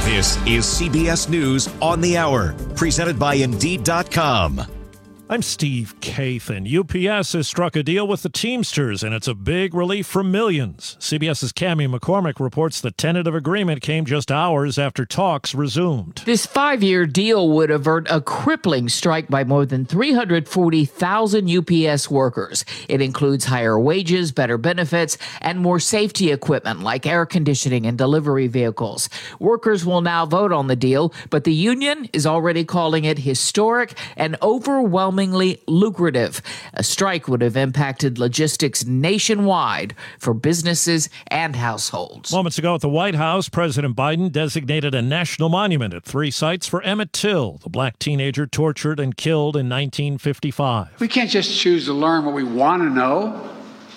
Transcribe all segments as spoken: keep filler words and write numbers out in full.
This is C B S News on the Hour, presented by Indeed dot com. I'm Steve Kathan. U P S has struck a deal with the Teamsters, and it's a big relief for millions. CBS's Cammie McCormick reports the tentative agreement came just hours after talks resumed. This five-year deal would avert a crippling strike by more than three hundred forty thousand U P S workers. It includes higher wages, better benefits, and more safety equipment like air conditioning and delivery vehicles. Workers will now vote on the deal, but the union is already calling it historic and overwhelming. Lucrative. A strike would have impacted logistics nationwide for businesses and households. Moments ago at the White House, President Biden designated a national monument at three sites for Emmett Till, the black teenager tortured and killed in nineteen fifty-five. We can't just choose to learn what we want to know.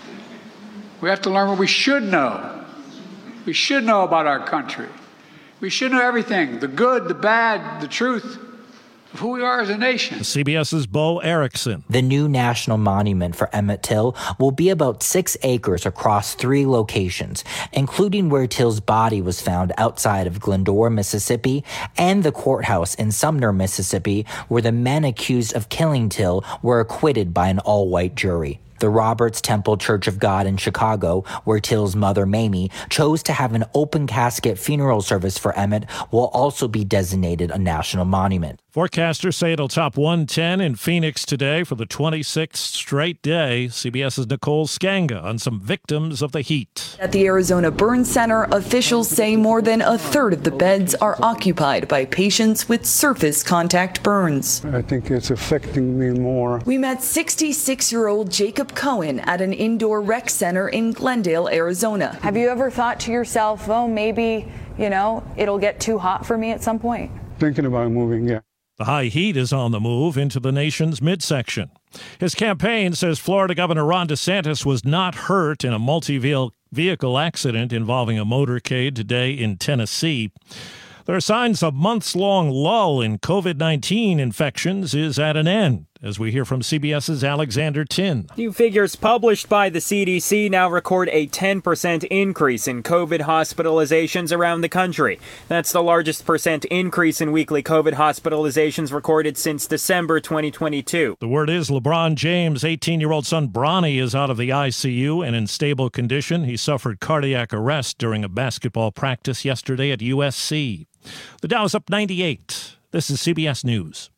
We have to learn what we should know. We should know about our country. We should know everything, the good, the bad, the truth of who we are as a nation. CBS's Bo Erickson. The new national monument for Emmett Till will be about six acres across three locations, including where Till's body was found outside of Glendora, Mississippi, and the courthouse in Sumner, Mississippi, where the men accused of killing Till were acquitted by an all-white jury. The Roberts Temple Church of God in Chicago, where Till's mother, Mamie, chose to have an open casket funeral service for Emmett, will also be designated a national monument. Forecasters say it'll top one ten in Phoenix today for the twenty-sixth straight day. CBS's Nicole Skanga on some victims of the heat. At the Arizona Burn Center, officials say more than a third of the beds are occupied by patients with surface contact burns. I think it's affecting me more. We met sixty-six-year-old Jacob Cohen at an indoor rec center in Glendale, Arizona. Have you ever thought to yourself, oh, maybe, you know, it'll get too hot for me at some point? Thinking about moving, yeah. The high heat is on the move into the nation's midsection. His campaign says Florida Governor Ron DeSantis was not hurt in a multi-vehicle accident involving a motorcade today in Tennessee. There are signs a months-long lull in COVID nineteen infections is at an end, as we hear from CBS's Alexander Tin. New figures published by the C D C now record a ten percent increase in COVID hospitalizations around the country. That's the largest percent increase in weekly COVID hospitalizations recorded since December twenty twenty-two. The word is LeBron James' eighteen-year-old son Bronny is out of the I C U and in stable condition. He suffered cardiac arrest during a basketball practice yesterday at U S C. The Dow is up ninety-eight. This is C B S News.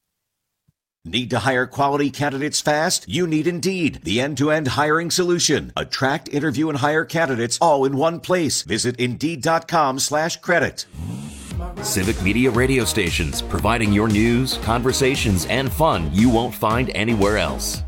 Need to hire quality candidates fast? You need Indeed, the end-to-end hiring solution. Attract, interview, and hire candidates all in one place. Visit Indeed.com slash credit. Civic Media radio stations, providing your news, conversations, and fun you won't find anywhere else.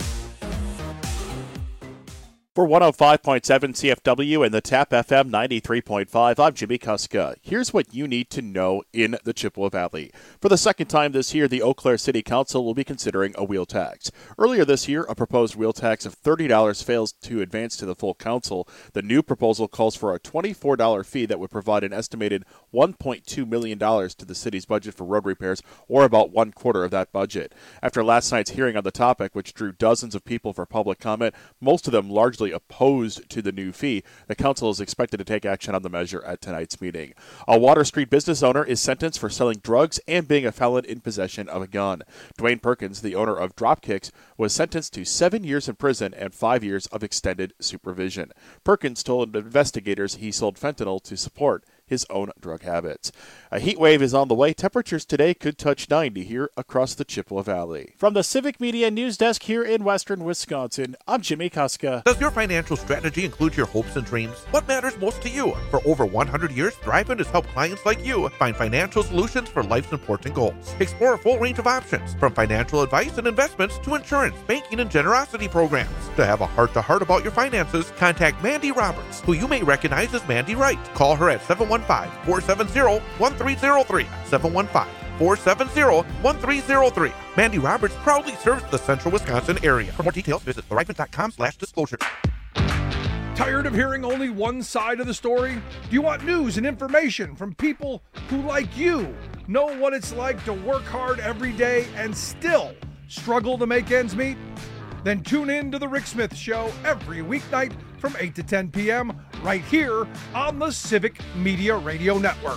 For one oh five point seven C F W and the TAP F M ninety-three point five, I'm Jimmy Kuska. Here's what you need to know in the Chippewa Valley. For the second time this year, the Eau Claire City Council will be considering a wheel tax. Earlier this year, a proposed wheel tax of thirty dollars fails to advance to the full council. The new proposal calls for a twenty-four dollars fee that would provide an estimated one point two million dollars to the city's budget for road repairs, or about one quarter of that budget. After last night's hearing on the topic, which drew dozens of people for public comment, most of them largely opposed to the new fee, the council is expected to take action on the measure at tonight's meeting. A Water Street business owner is sentenced for selling drugs and being a felon in possession of a gun. Dwayne Perkins, the owner of Dropkicks, was sentenced to seven years in prison and five years of extended supervision. Perkins told investigators he sold fentanyl to support his own drug habits. A heat wave is on the way. Temperatures today could touch ninety here across the Chippewa Valley. From the Civic Media News Desk here in western Wisconsin, I'm Jimmy Kuska. Does your financial strategy include your hopes and dreams? What matters most to you? For over one hundred years, Thriven has helped clients like you find financial solutions for life's important goals. Explore a full range of options, from financial advice and investments to insurance, banking, and generosity programs. To have a heart-to-heart about your finances, contact Mandy Roberts, who you may recognize as Mandy Wright. Call her at seven one five, four seven zero, one three zero three, seven one five, four seven zero, one three zero three. Mandy Roberts proudly serves the central Wisconsin area. For more details, visit thriven.com slash disclosure. Tired of hearing only one side of the story? Do you want news and information from people who, like you, know what it's like to work hard every day and still struggle to make ends meet? Then tune in to The Rick Smith Show every weeknight from eight to ten p.m. right here on the Civic Media Radio Network.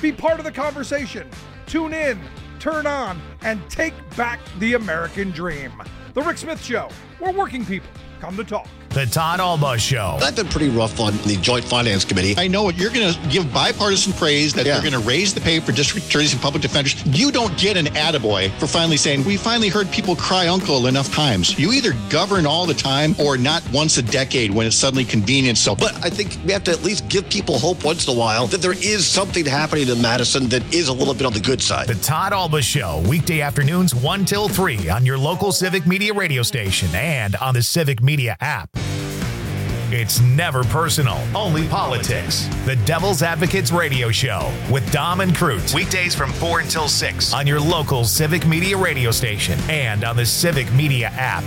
Be part of the conversation. Tune in, turn on, and take back the American dream. The Rick Smith Show, where working people come to talk. The Todd Alba Show. I've been pretty rough on the Joint Finance Committee. I know you're going to give bipartisan praise that yeah. they're going to raise the pay for district attorneys and public defenders. You don't get an attaboy for finally saying, we finally heard people cry uncle enough times. You either govern all the time or not once a decade when it's suddenly convenient. So, but I think we have to at least give people hope once in a while that there is something happening in Madison that is a little bit on the good side. The Todd Alba Show, weekday afternoons one till three on your local Civic Media radio station and on the Civic Media app. It's never personal, only politics. The Devil's Advocates Radio Show with Dom and Crute. Weekdays from four until six on your local Civic Media radio station and on the Civic Media app.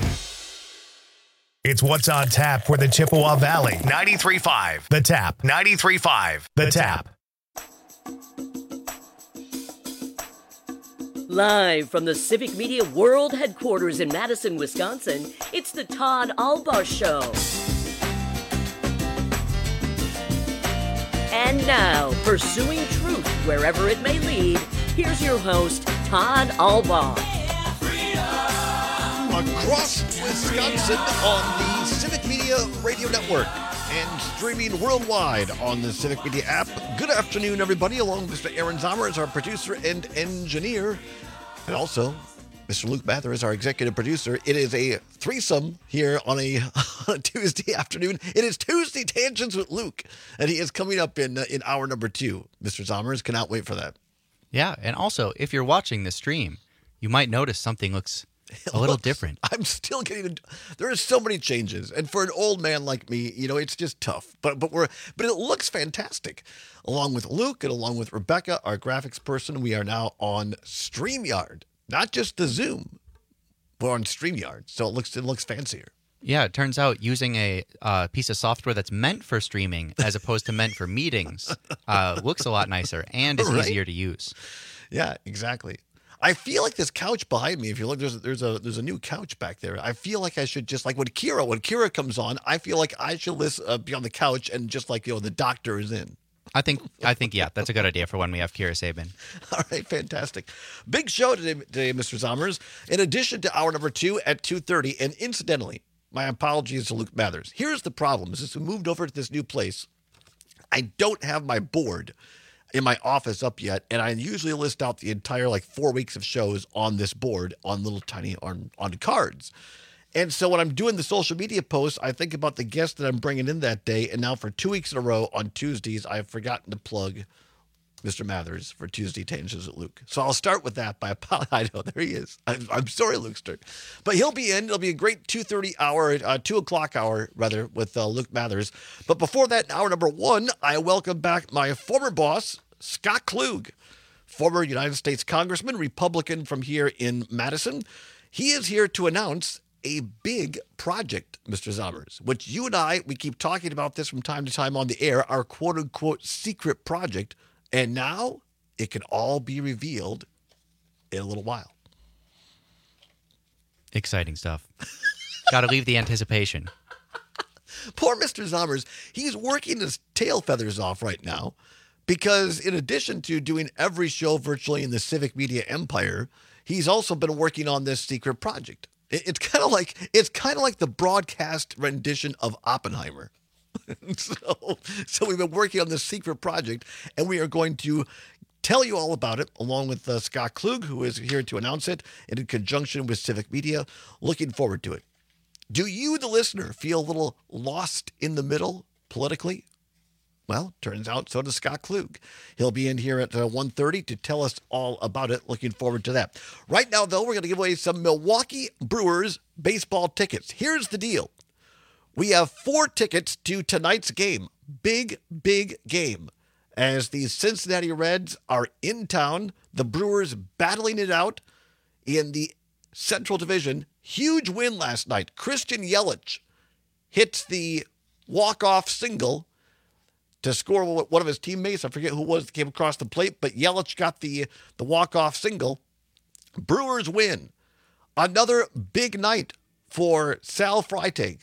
It's what's on tap for the Chippewa Valley. ninety-three point five The Tap. ninety-three point five The Tap. Live from the Civic Media World Headquarters in Madison, Wisconsin, it's the Todd Alba Show. And now, pursuing truth wherever it may lead, here's your host, Todd Alba. Across Wisconsin on the Civic Media Radio Network and streaming worldwide on the Civic Media app. Good afternoon, everybody. Along with Mister Aaron Zomer as our producer and engineer. And also, Mister Luke Mather is our executive producer. It is a threesome here on a, on a Tuesday afternoon. It is Tuesday Tangents with Luke, and he is coming up in uh, in hour number two. Mister Zomers, cannot wait for that. Yeah, and also, if you're watching the stream, you might notice something looks a little looks, different. I'm still getting. There are so many changes, and for an old man like me, you know, it's just tough. But but we're but it looks fantastic. Along with Luke and along with Rebecca, our graphics person, we are now on StreamYard. Not just the Zoom, but on StreamYard, so it looks it looks fancier. Yeah, it turns out using a uh, piece of software that's meant for streaming as opposed to meant for meetings uh, looks a lot nicer and is right? easier to use. Yeah, exactly. I feel like this couch behind me. If you look, there's there's a there's a new couch back there. I feel like I should just like when Kira when Kira comes on, I feel like I should list, uh, be on the couch and just like you know the doctor is in. I think, I think, yeah, that's a good idea for when we have Kira Sabin. All right, fantastic. Big show today, today, Mister Zomers. In addition to hour number two at two thirty, and incidentally, my apologies to Luke Mathers. Here's the problem: since we moved over to this new place, I don't have my board in my office up yet, and I usually list out the entire like four weeks of shows on this board on little tiny on on cards. And so when I'm doing the social media posts, I think about the guest that I'm bringing in that day. And now for two weeks in a row on Tuesdays, I've forgotten to plug Mister Mathers for Tuesday Tangents with Luke. So I'll start with that by I know there he is. I'm, I'm sorry, Lukester, but he'll be in. It'll be a great two thirty hour, uh, two o'clock hour rather with uh, Luke Mathers. But before that, in hour number one, I welcome back my former boss, Scott Klug, former United States Congressman, Republican from here in Madison. He is here to announce a big project, Mister Zomers, which you and I, we keep talking about this from time to time on the air, our quote-unquote secret project, and now it can all be revealed in a little while. Exciting stuff. Got to leave the anticipation. Poor Mister Zomers, he's working his tail feathers off right now because in addition to doing every show virtually in the Civic Media empire, he's also been working on this secret project. It's kind of like it's kind of like the broadcast rendition of Oppenheimer. so, so we've been working on this secret project, and we are going to tell you all about it, along with uh, Scott Klug, who is here to announce it, and in conjunction with Civic Media. Looking forward to it. Do you, the listener, feel a little lost in the middle politically? Well, turns out so does Scott Klug. He'll be in here at uh, one thirty to tell us all about it. Looking forward to that. Right now, though, we're going to give away some Milwaukee Brewers baseball tickets. Here's the deal. We have four tickets to tonight's game. Big, big game. As the Cincinnati Reds are in town, the Brewers battling it out in the Central Division. Huge win last night. Christian Yelich hits the walk-off single to score one of his teammates. I forget who it was that came across the plate, but Yelich got the, the walk-off single. Brewers win. Another big night for Sal Freitag,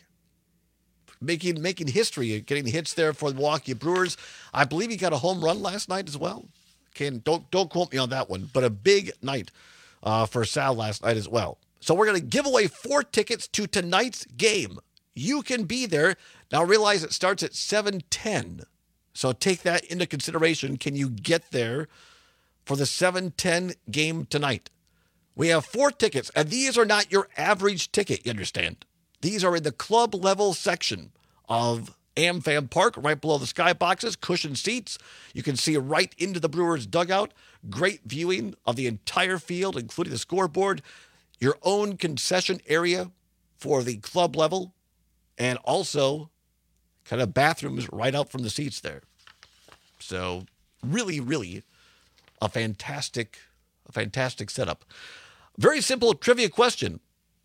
making making history, getting hits there for the Milwaukee Brewers. I believe he got a home run last night as well. Can don't don't quote me on that one, but a big night uh, for Sal last night as well. So we're going to give away four tickets to tonight's game. You can be there. Now realize it starts at seven ten. So take that into consideration. Can you get there for the seven ten game tonight? We have four tickets, and these are not your average ticket, you understand. These are in the club level section of AmFam Park, right below the skyboxes, cushioned seats. You can see right into the Brewers dugout. Great viewing of the entire field, including the scoreboard. Your own concession area for the club level, and also kind of bathrooms right out from the seats there. So really, really a fantastic, a fantastic setup. Very simple trivia question.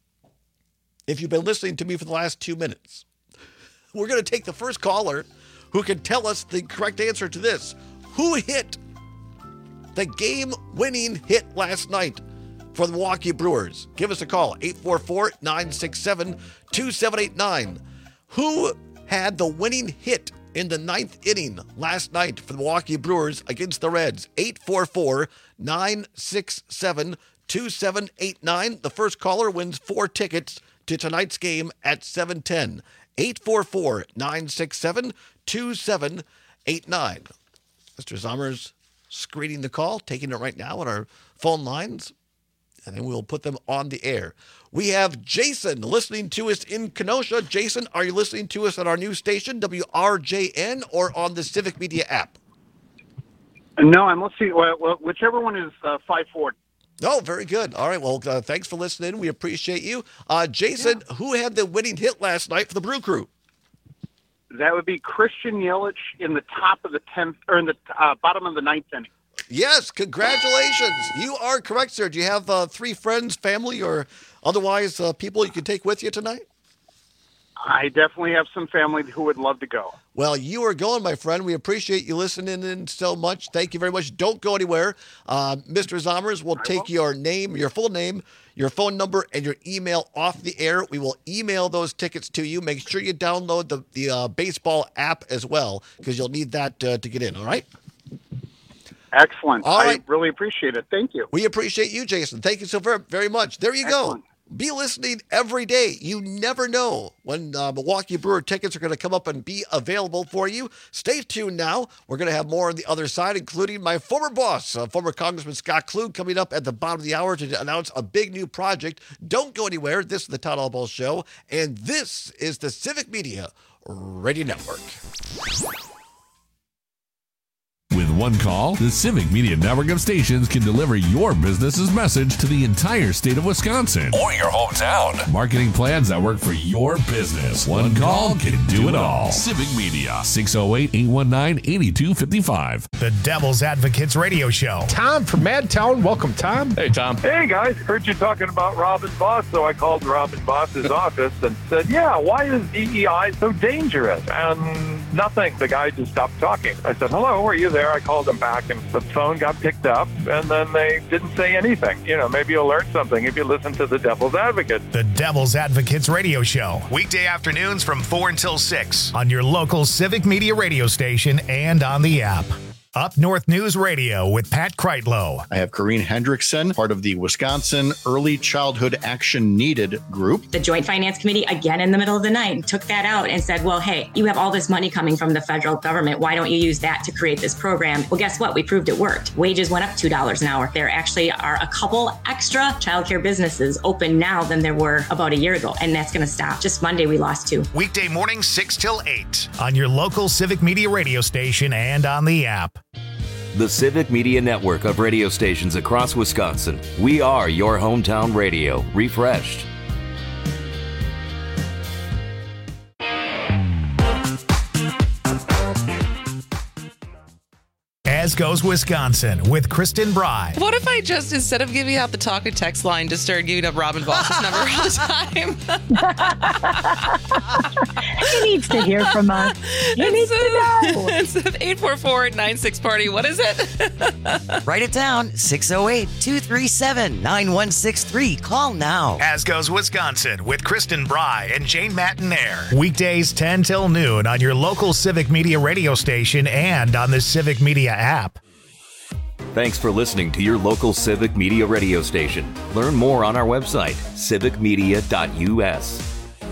If you've been listening to me for the last two minutes, we're going to take the first caller who can tell us the correct answer to this. Who hit the game-winning hit last night for the Milwaukee Brewers? Give us a call, eight four four, nine six seven, two seven eight nine. Who had the winning hit in the ninth inning last night for the Milwaukee Brewers against the Reds? eight four four, nine six seven, two seven eight nine. The first caller wins four tickets to tonight's game at seven ten. eight four four, nine six seven, two seven eight nine. Mister Zommers screening the call, taking it right now on our phone lines, and then we'll put them on the air. We have Jason listening to us in Kenosha. Jason, are you listening to us on our new station, W R J N, or on the Civic Media app? No, I'm listening. Well, whichever one is uh, five forty. Oh, very good. All right. Well, uh, thanks for listening. We appreciate you. Uh, Jason, yeah. Who had the winning hit last night for the Brew Crew? That would be Christian Yelich in the top of the tenth, or in the uh, bottom of the ninth inning. Yes, congratulations. You are correct, sir. Do you have uh, three friends, family, or otherwise uh, people you can take with you tonight? I definitely have some family who would love to go. Well, you are going, my friend. We appreciate you listening in so much. Thank you very much. Don't go anywhere. Uh, Mister Zommers will take your name, your full name, your phone number, and your email off the air. We will email those tickets to you. Make sure you download the, the uh, baseball app as well, because you'll need that uh, to get in, all right? Excellent. All right. I really appreciate it. Thank you. We appreciate you, Jason. Thank you so very, very much. There you Excellent. go. Be listening every day. You never know when uh, Milwaukee Brewer tickets are going to come up and be available for you. Stay tuned now. We're going to have more on the other side, including my former boss, uh, former Congressman Scott Klug, coming up at the bottom of the hour to announce a big new project. Don't go anywhere. This is the Todd Albaugh Show, and this is the Civic Media Radio Network. With one call, the Civic Media Network of stations can deliver your business's message to the entire state of Wisconsin or your hometown. Marketing plans that work for your business. One call can do it all. Civic Media, six oh eight, eight one nine, eight two five five. The Devil's Advocates Radio Show. Tom from Madtown. Welcome, Tom. Hey, Tom. Hey, guys. Heard you talking about Robin Boss, so I called Robin Boss's office and said, yeah, why is D E I so dangerous? And nothing. The guy just stopped talking. I said, hello, are you there? I called them back, and the phone got picked up, and then they didn't say anything. You know, maybe you'll learn something if you listen to the Devil's Advocate. The Devil's Advocates Radio Show. Weekday afternoons from four until six on your local Civic Media radio station and on the app. Up North News Radio with Pat Kreitlow. I have Corrine Hendrickson, part of the Wisconsin Early Childhood Action Needed group. The Joint Finance Committee, again in the middle of the night, took that out and said, well, hey, you have all this money coming from the federal government. Why don't you use that to create this program? Well, guess what? We proved it worked. Wages went up two dollars an hour. There actually are a couple extra childcare businesses open now than there were about a year ago, and that's going to stop. Just Monday, we lost two. Weekday morning, six till eight on your local Civic Media radio station and on the app. The Civic Media Network of radio stations across Wisconsin. We are your hometown radio, refreshed. As Goes Wisconsin with Kristen Bry. What if I just, instead of giving out the talk and text line, just started giving up Robin Boss's number all the time? He needs to hear from us. He needs to know. Instead of eight four four, nine six party, what is it? Write it down, six oh eight, two three seven, nine one six three. Call now. As Goes Wisconsin with Kristen Bry and Jane Matinaire. Weekdays ten till noon on your local Civic Media radio station and on the Civic Media app. Thanks for listening to your local Civic Media radio station. Learn more on our website, civic media dot u s.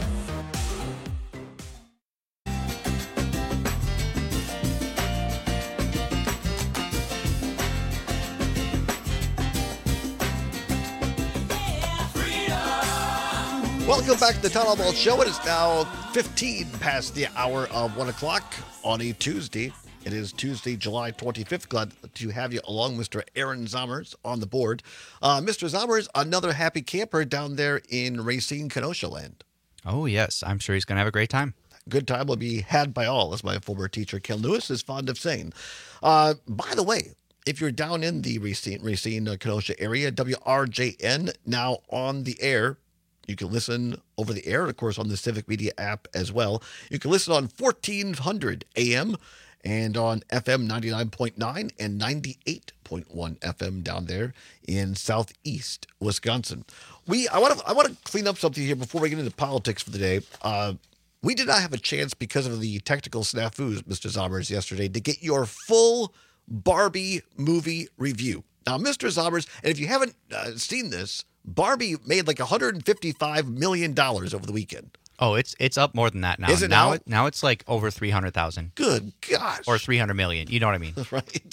Welcome back to the Town Hall Ball Show. It is now fifteen past the hour of one o'clock on a Tuesday. It is Tuesday, July twenty-fifth. Glad to have you along, Mister Aaron Zommers, on the board. Uh, Mister Zommers, another happy camper down there in Racine, Kenosha land. Oh, yes. I'm sure he's going to have a great time. Good time will be had by all, as my former teacher, Ken Lewis, is fond of saying. Uh, by the way, if you're down in the Racine, Racine uh, Kenosha area, W R J N now on the air. You can listen over the air, of course, on the Civic Media app as well. You can listen on fourteen hundred A M and on F M ninety-nine point nine and ninety-eight point one F M down there in southeast Wisconsin. We I want to I want to clean up something here before we get into politics for the day. Uh, we did not have a chance because of the technical snafus, Mister Zommers, yesterday to get your full Barbie movie review. Now, Mister Zommers, and if you haven't uh, seen this, Barbie made like one hundred fifty-five million dollars over the weekend. Oh, it's it's up more than that now. Is it now? now? It, now it's like over three hundred thousand. Good gosh. Or three hundred million. You know what I mean? Right.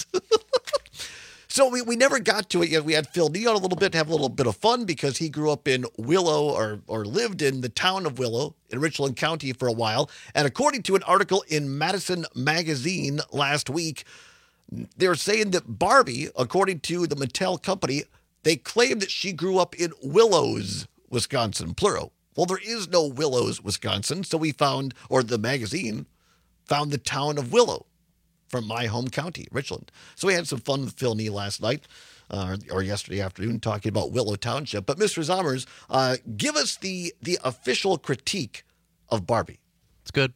So we, we never got to it yet. We had Phil Neon a little bit to have a little bit of fun because he grew up in Willow or or lived in the town of Willow in Richland County for a while. And according to an article in Madison Magazine last week, they're saying that Barbie, according to the Mattel company, they claim that she grew up in Willows, Wisconsin, plural. Well, there is no Willows, Wisconsin, so we found, or the magazine, found the town of Willow from my home county, Richland. So we had some fun with Phil Nee last night, uh, or yesterday afternoon, talking about Willow Township. But Mister Zommers, uh, give us the the official critique of Barbie. It's good.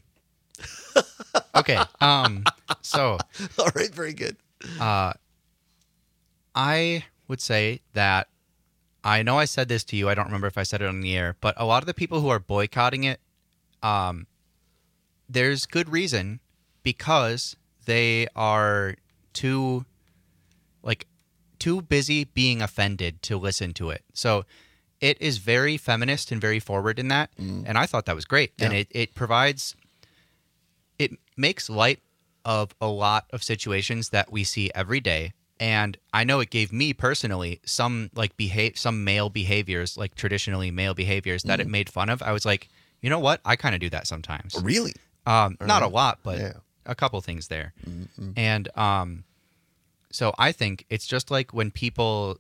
Okay, um, so. All right, very good. Uh, I would say that I know I said this to you. I don't remember if I said it on the air, but a lot of the people who are boycotting it, um, there's good reason because they are too, like, too busy being offended to listen to it. So it is very feminist and very forward in that, mm. and I thought that was great. Yeah. And it, it provides, it makes light of a lot of situations that we see every day. And I know it gave me personally some like behave some male behaviors, like traditionally male behaviors that mm. it made fun of. I was like, you know what? I kind of do that sometimes. Really? Um, right. Not a lot, but yeah. a couple things there. Mm-hmm. And um, so I think it's just like when people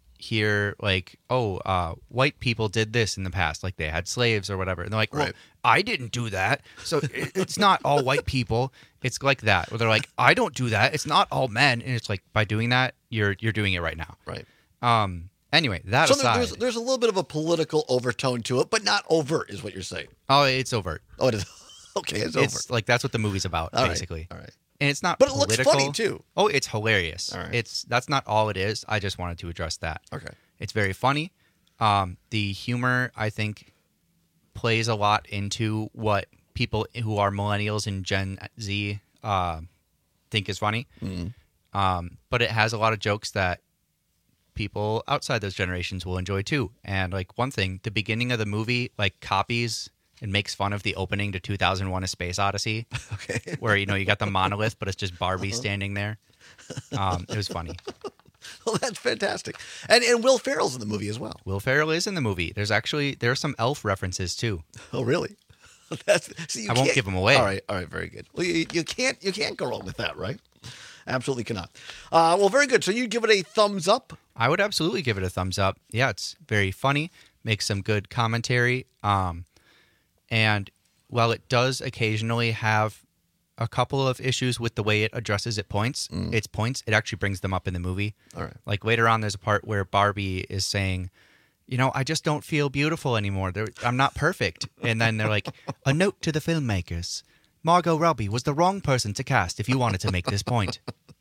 hear like, oh, uh, white people did this in the past, like they had slaves or whatever. And they're like, well, right. I didn't do that. So it, it's not all white people. It's like that. Where they're like, I don't do that. It's not all men. And it's like, by doing that, you're you're doing it right now. Right. Um. Anyway, that so aside. There's, there's a little bit of a political overtone to it, but not overt is what you're saying. Oh, it's overt. Oh, it is. Okay, it's, it's overt. like, that's what the movie's about, all basically. Right. All right. And it's not But it political. looks funny, too. Oh, it's hilarious. All right. It's That's not all it is. I just wanted to address that. Okay. It's very funny. Um, the humor, I think, plays a lot into what people who are millennials and Gen Z uh, think is funny. Mm-hmm. Um, but it has a lot of jokes that people outside those generations will enjoy too. And like one thing, the beginning of the movie like copies and makes fun of the opening to two thousand one: A Space Odyssey. Okay. Where, you know, you got the monolith, but it's just Barbie uh-huh. standing there. Um, it was funny. Well, that's fantastic. And and Will Ferrell's in the movie as well. Will Ferrell is in the movie. There's actually, there are some elf references too. Oh, really? That's, see, you I won't can't- give them away. All right, all right, very good. Well, you, you can't you can't go wrong with that, right? Absolutely cannot. Uh, well, very good. So you give it a thumbs up? I would absolutely give it a thumbs up. Yeah, it's very funny, makes some good commentary. Um, and while it does occasionally have a couple of issues with the way it addresses it points, Mm. its points, it actually brings them up in the movie. All right. Like later on, there's a part where Barbie is saying, you know, I just don't feel beautiful anymore. They're, I'm not perfect. And then they're like, a note to the filmmakers. Margot Robbie was the wrong person to cast if you wanted to make this point.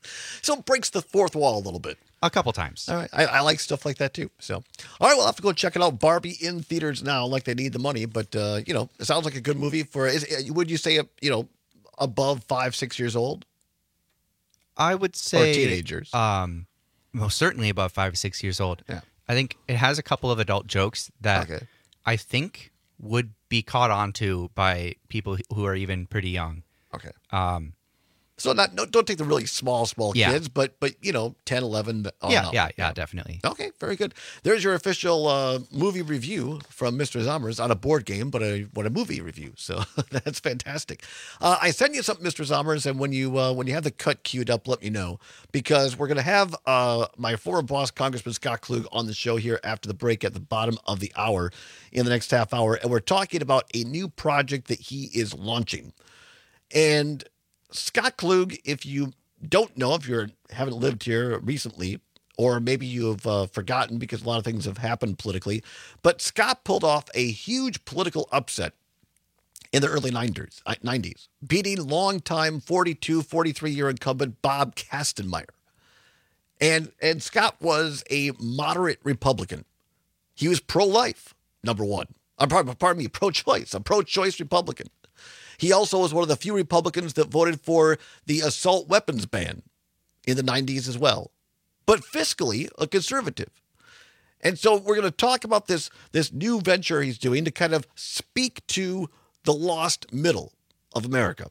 So it breaks the fourth wall a little bit. A couple times. All right. I, I like stuff like that too. So, all right, we'll have to go check it out. Barbie in theaters now, like they need the money. But, uh, you know, it sounds like a good movie for, is, would you say, you know, above five, six years old? I would say. Or teenagers. Um, most certainly about five or six years old. Yeah. I think it has a couple of adult jokes that Okay. I think would be caught on to by people who are even pretty young. Okay. Um, So not no, don't take the really small, small Yeah. kids, but but you know, ten, eleven. On yeah, up. yeah, yeah, definitely. Okay, very good. There's your official uh, movie review from Mister Zommers on a board game, but a what a movie review. So that's fantastic. Uh, I sent you something, Mister Zommers, and when you uh, when you have the cut queued up, let me know, because we're going to have uh, my former boss, Congressman Scott Klug, on the show here after the break at the bottom of the hour in the next half hour, and we're talking about a new project that he is launching. And Scott Klug, if you don't know, if you haven't lived here recently, or maybe you've uh, forgotten because a lot of things have happened politically, but Scott pulled off a huge political upset in the early nineties, nineties beating longtime forty-two, forty-three-year incumbent Bob Kastenmeier. And, and Scott was a moderate Republican. He was pro-life, number one. Uh, pardon, pardon me, pro-choice, a pro-choice Republican. He also was one of the few Republicans that voted for the assault weapons ban in the nineties as well, but fiscally a conservative. And so we're going to talk about this, this new venture he's doing to kind of speak to the lost middle of America.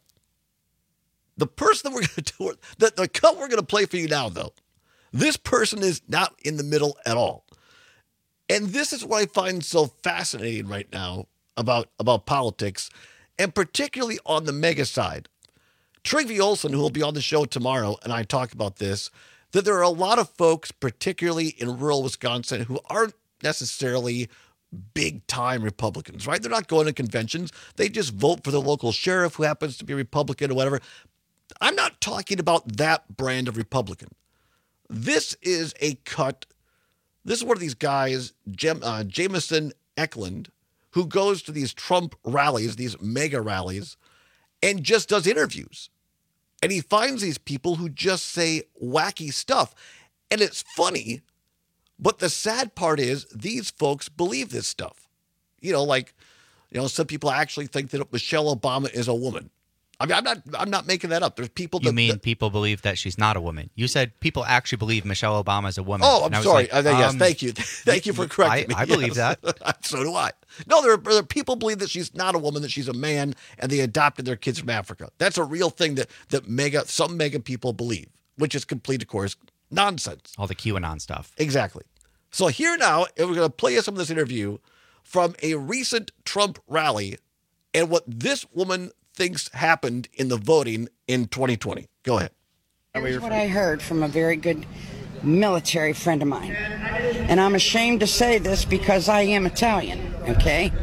The person that we're going to do, the, the cut we're going to play for you now, though, this person is not in the middle at all. And this is what I find so fascinating right now about, about politics, and particularly on the mega side. Trygve Olsen, who will be on the show tomorrow, and I talk about this, that there are a lot of folks, particularly in rural Wisconsin, who aren't necessarily big-time Republicans, right? They're not going to conventions. They just vote for the local sheriff who happens to be Republican or whatever. I'm not talking about that brand of Republican. This is a cut. This is one of these guys, Jem, uh, Jameson Eklund, who goes to these Trump rallies, these mega rallies, and just does interviews. And he finds these people who just say wacky stuff. And it's funny, but the sad part is these folks believe this stuff. You know, like, you know, some people actually think that Michelle Obama is a woman. I mean, I'm not I'm not making that up. There's people that... You mean that, people believe that she's not a woman. You said people actually believe Michelle Obama is a woman. Oh, I'm sorry. Like, uh, yes, um, thank you. Thank you for correcting me. I, I believe yes. that. So do I. No, there are, there are people believe that she's not a woman, that she's a man, and they adopted their kids from Africa. That's a real thing that, that mega some mega people believe, which is complete, of course, nonsense. All the QAnon stuff. Exactly. So here now, we're going to play you some of this interview from a recent Trump rally and what this woman thinks happened in the voting in twenty twenty. Go ahead. Here's what I heard from a very good military friend of mine. And I'm ashamed to say this because I am Italian, okay?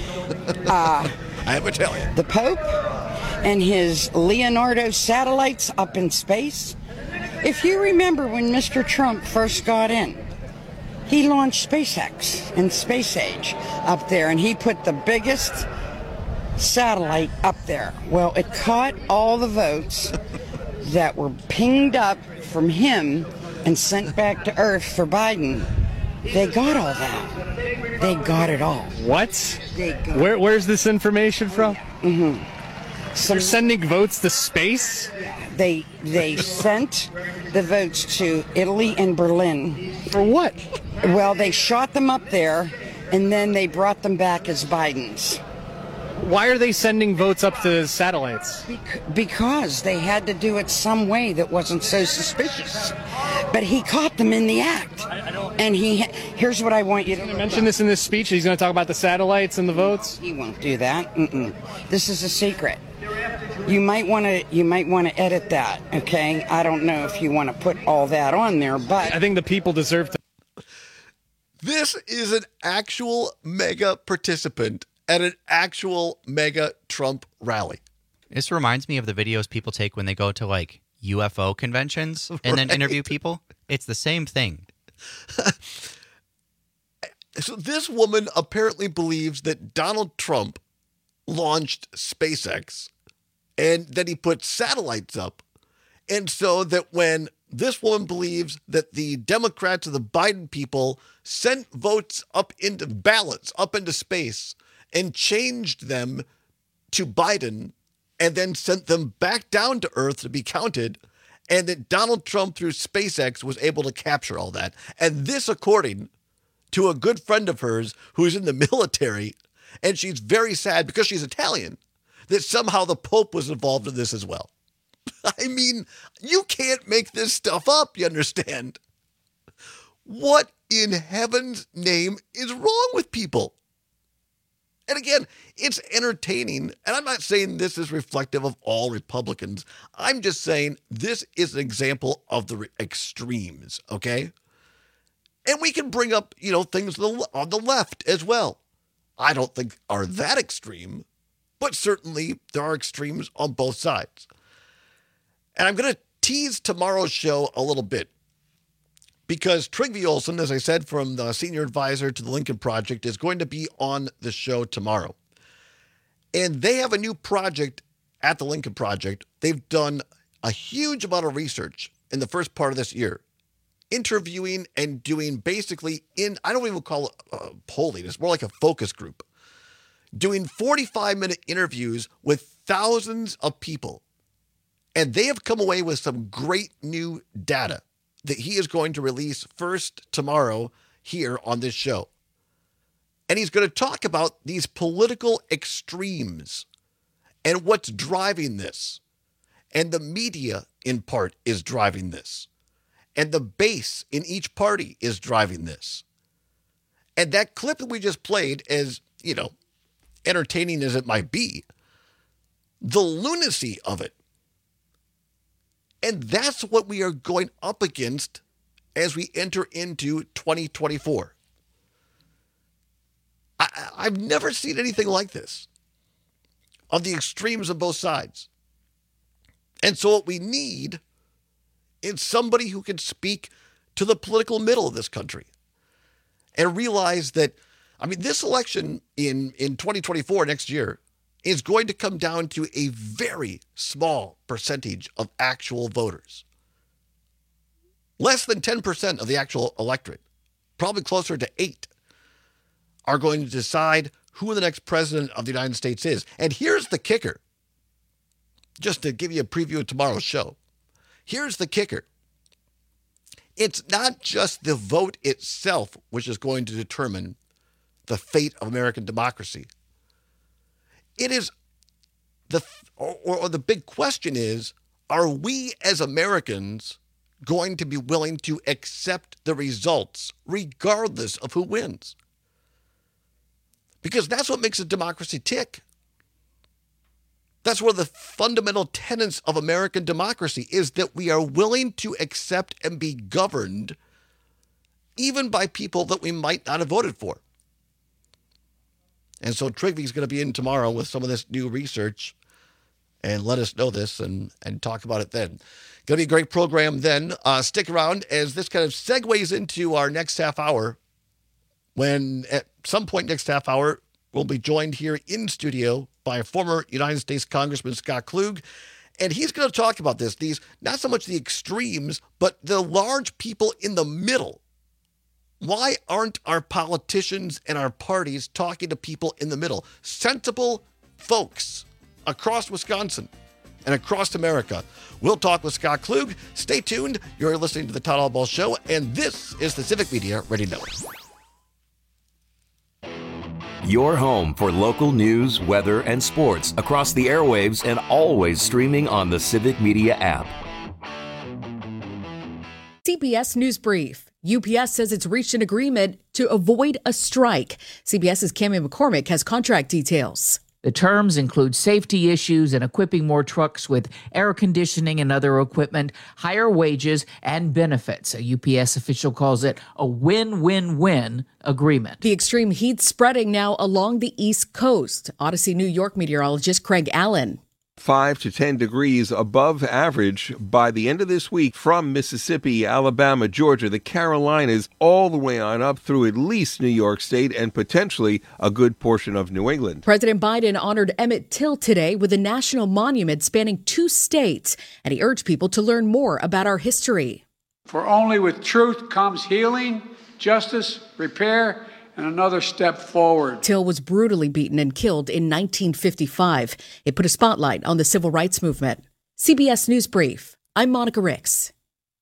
Uh, I am Italian. The Pope and his Leonardo satellites up in space. If you remember when Mister Trump first got in, he launched SpaceX and Space Age up there, and he put the biggest satellite up there. Well, it caught all the votes that were pinged up from him and sent back to Earth for Biden. They got all that. They got it all. What? Where, where's this information from? Mm-hmm. So They're sending votes to space? They they sent the votes to Italy and Berlin. For what? Well, they shot them up there, and then they brought them back as Biden's. Why are they sending votes up to satellites? Because they had to do it some way that wasn't so suspicious. But he caught them in the act. And he, here's what I want you to mention this in this speech. He's going to talk about the satellites and the votes. He won't do that. Mm-mm. This is a secret. You might want to. You might want to edit that. Okay. I don't know if you want to put all that on there, but I think the people deserve to. This is an actual mega participant at an actual mega Trump rally. This reminds me of the videos people take when they go to like U F O conventions and right. then interview people. It's the same thing. So this woman apparently believes that Donald Trump launched SpaceX and that he put satellites up. And so that when this woman believes that the Democrats or the Biden people sent votes up into ballots, up into space, and changed them to Biden and then sent them back down to Earth to be counted. and that Donald Trump through SpaceX was able to capture all that. And this, according to a good friend of hers who's in the military, and she's very sad because she's Italian, that somehow the Pope was involved in this as well. I mean, you can't make this stuff up, you understand? What in heaven's name is wrong with people? And again, it's entertaining, and I'm not saying this is reflective of all Republicans. I'm just saying this is an example of the extremes, okay? And we can bring up, you know, things on the left as well. I don't think are that extreme, but certainly there are extremes on both sides. And I'm going to tease tomorrow's show a little bit because Trygve Olsen, as I said, from the senior advisor to the Lincoln Project, is going to be on the show tomorrow. And they have a new project at the Lincoln Project. They've done a huge amount of research in the first part of this year, interviewing and doing basically in, I don't even call it uh, polling, it's more like a focus group, doing forty-five minute interviews with thousands of people. And they have come away with some great new data that he is going to release first tomorrow here on this show. And he's going to talk about these political extremes and what's driving this. And the media, in part, is driving this. And the base in each party is driving this. And that clip that we just played, as, you know, entertaining as it might be, the lunacy of it. And that's what we are going up against as we enter into twenty twenty-four. I, I've never seen anything like this on the extremes of both sides. And so what we need is somebody who can speak to the political middle of this country and realize that, I mean, this election in, in twenty twenty-four, next year, is going to come down to a very small percentage of actual voters. Less than ten percent of the actual electorate, probably closer to eight, are going to decide who the next president of the United States is. And here's the kicker, just to give you a preview of tomorrow's show. Here's the kicker. It's not just the vote itself which is going to determine the fate of American democracy. It is the, or, or the big question is, are we as Americans going to be willing to accept the results regardless of who wins? Because that's what makes a democracy tick. That's one of the fundamental tenets of American democracy, is that we are willing to accept and be governed even by people that we might not have voted for. And so Trygve is going to be in tomorrow with some of this new research and let us know this and, and talk about it then. Going to be a great program then. Uh, stick around as this kind of segues into our next half hour, when at some point next half hour, we'll be joined here in studio by a former United States Congressman, Scott Klug. And he's going to talk about this, these, not so much the extremes, but the large people in the middle. Why aren't our politicians and our parties talking to people in the middle? Sensible folks across Wisconsin and across America. We'll talk with Scott Klug. Stay tuned. You're listening to the Todd Albaugh Show, and this is the Civic Media Radio Network. Your home for local news, weather, and sports across the airwaves and always streaming on the Civic Media app. C B S News Brief. U P S says it's reached an agreement to avoid a strike. CBS's Cammie McCormick has contract details. The terms include safety issues and equipping more trucks with air conditioning and other equipment, higher wages, and benefits. A U P S official calls it a win-win-win agreement. The extreme heat spreading now along the East Coast. Odyssey New York meteorologist Craig Allen. five to ten degrees above average by the end of this week from Mississippi, Alabama, Georgia, the Carolinas, all the way on up through at least New York State and potentially a good portion of New England. President Biden honored Emmett Till today with a national monument spanning two states, and he urged people to learn more about our history. For only with truth comes healing, justice, repair, and another step forward. Till was brutally beaten and killed in nineteen fifty-five. It put a spotlight on the civil rights movement. C B S News Brief. I'm Monica Ricks.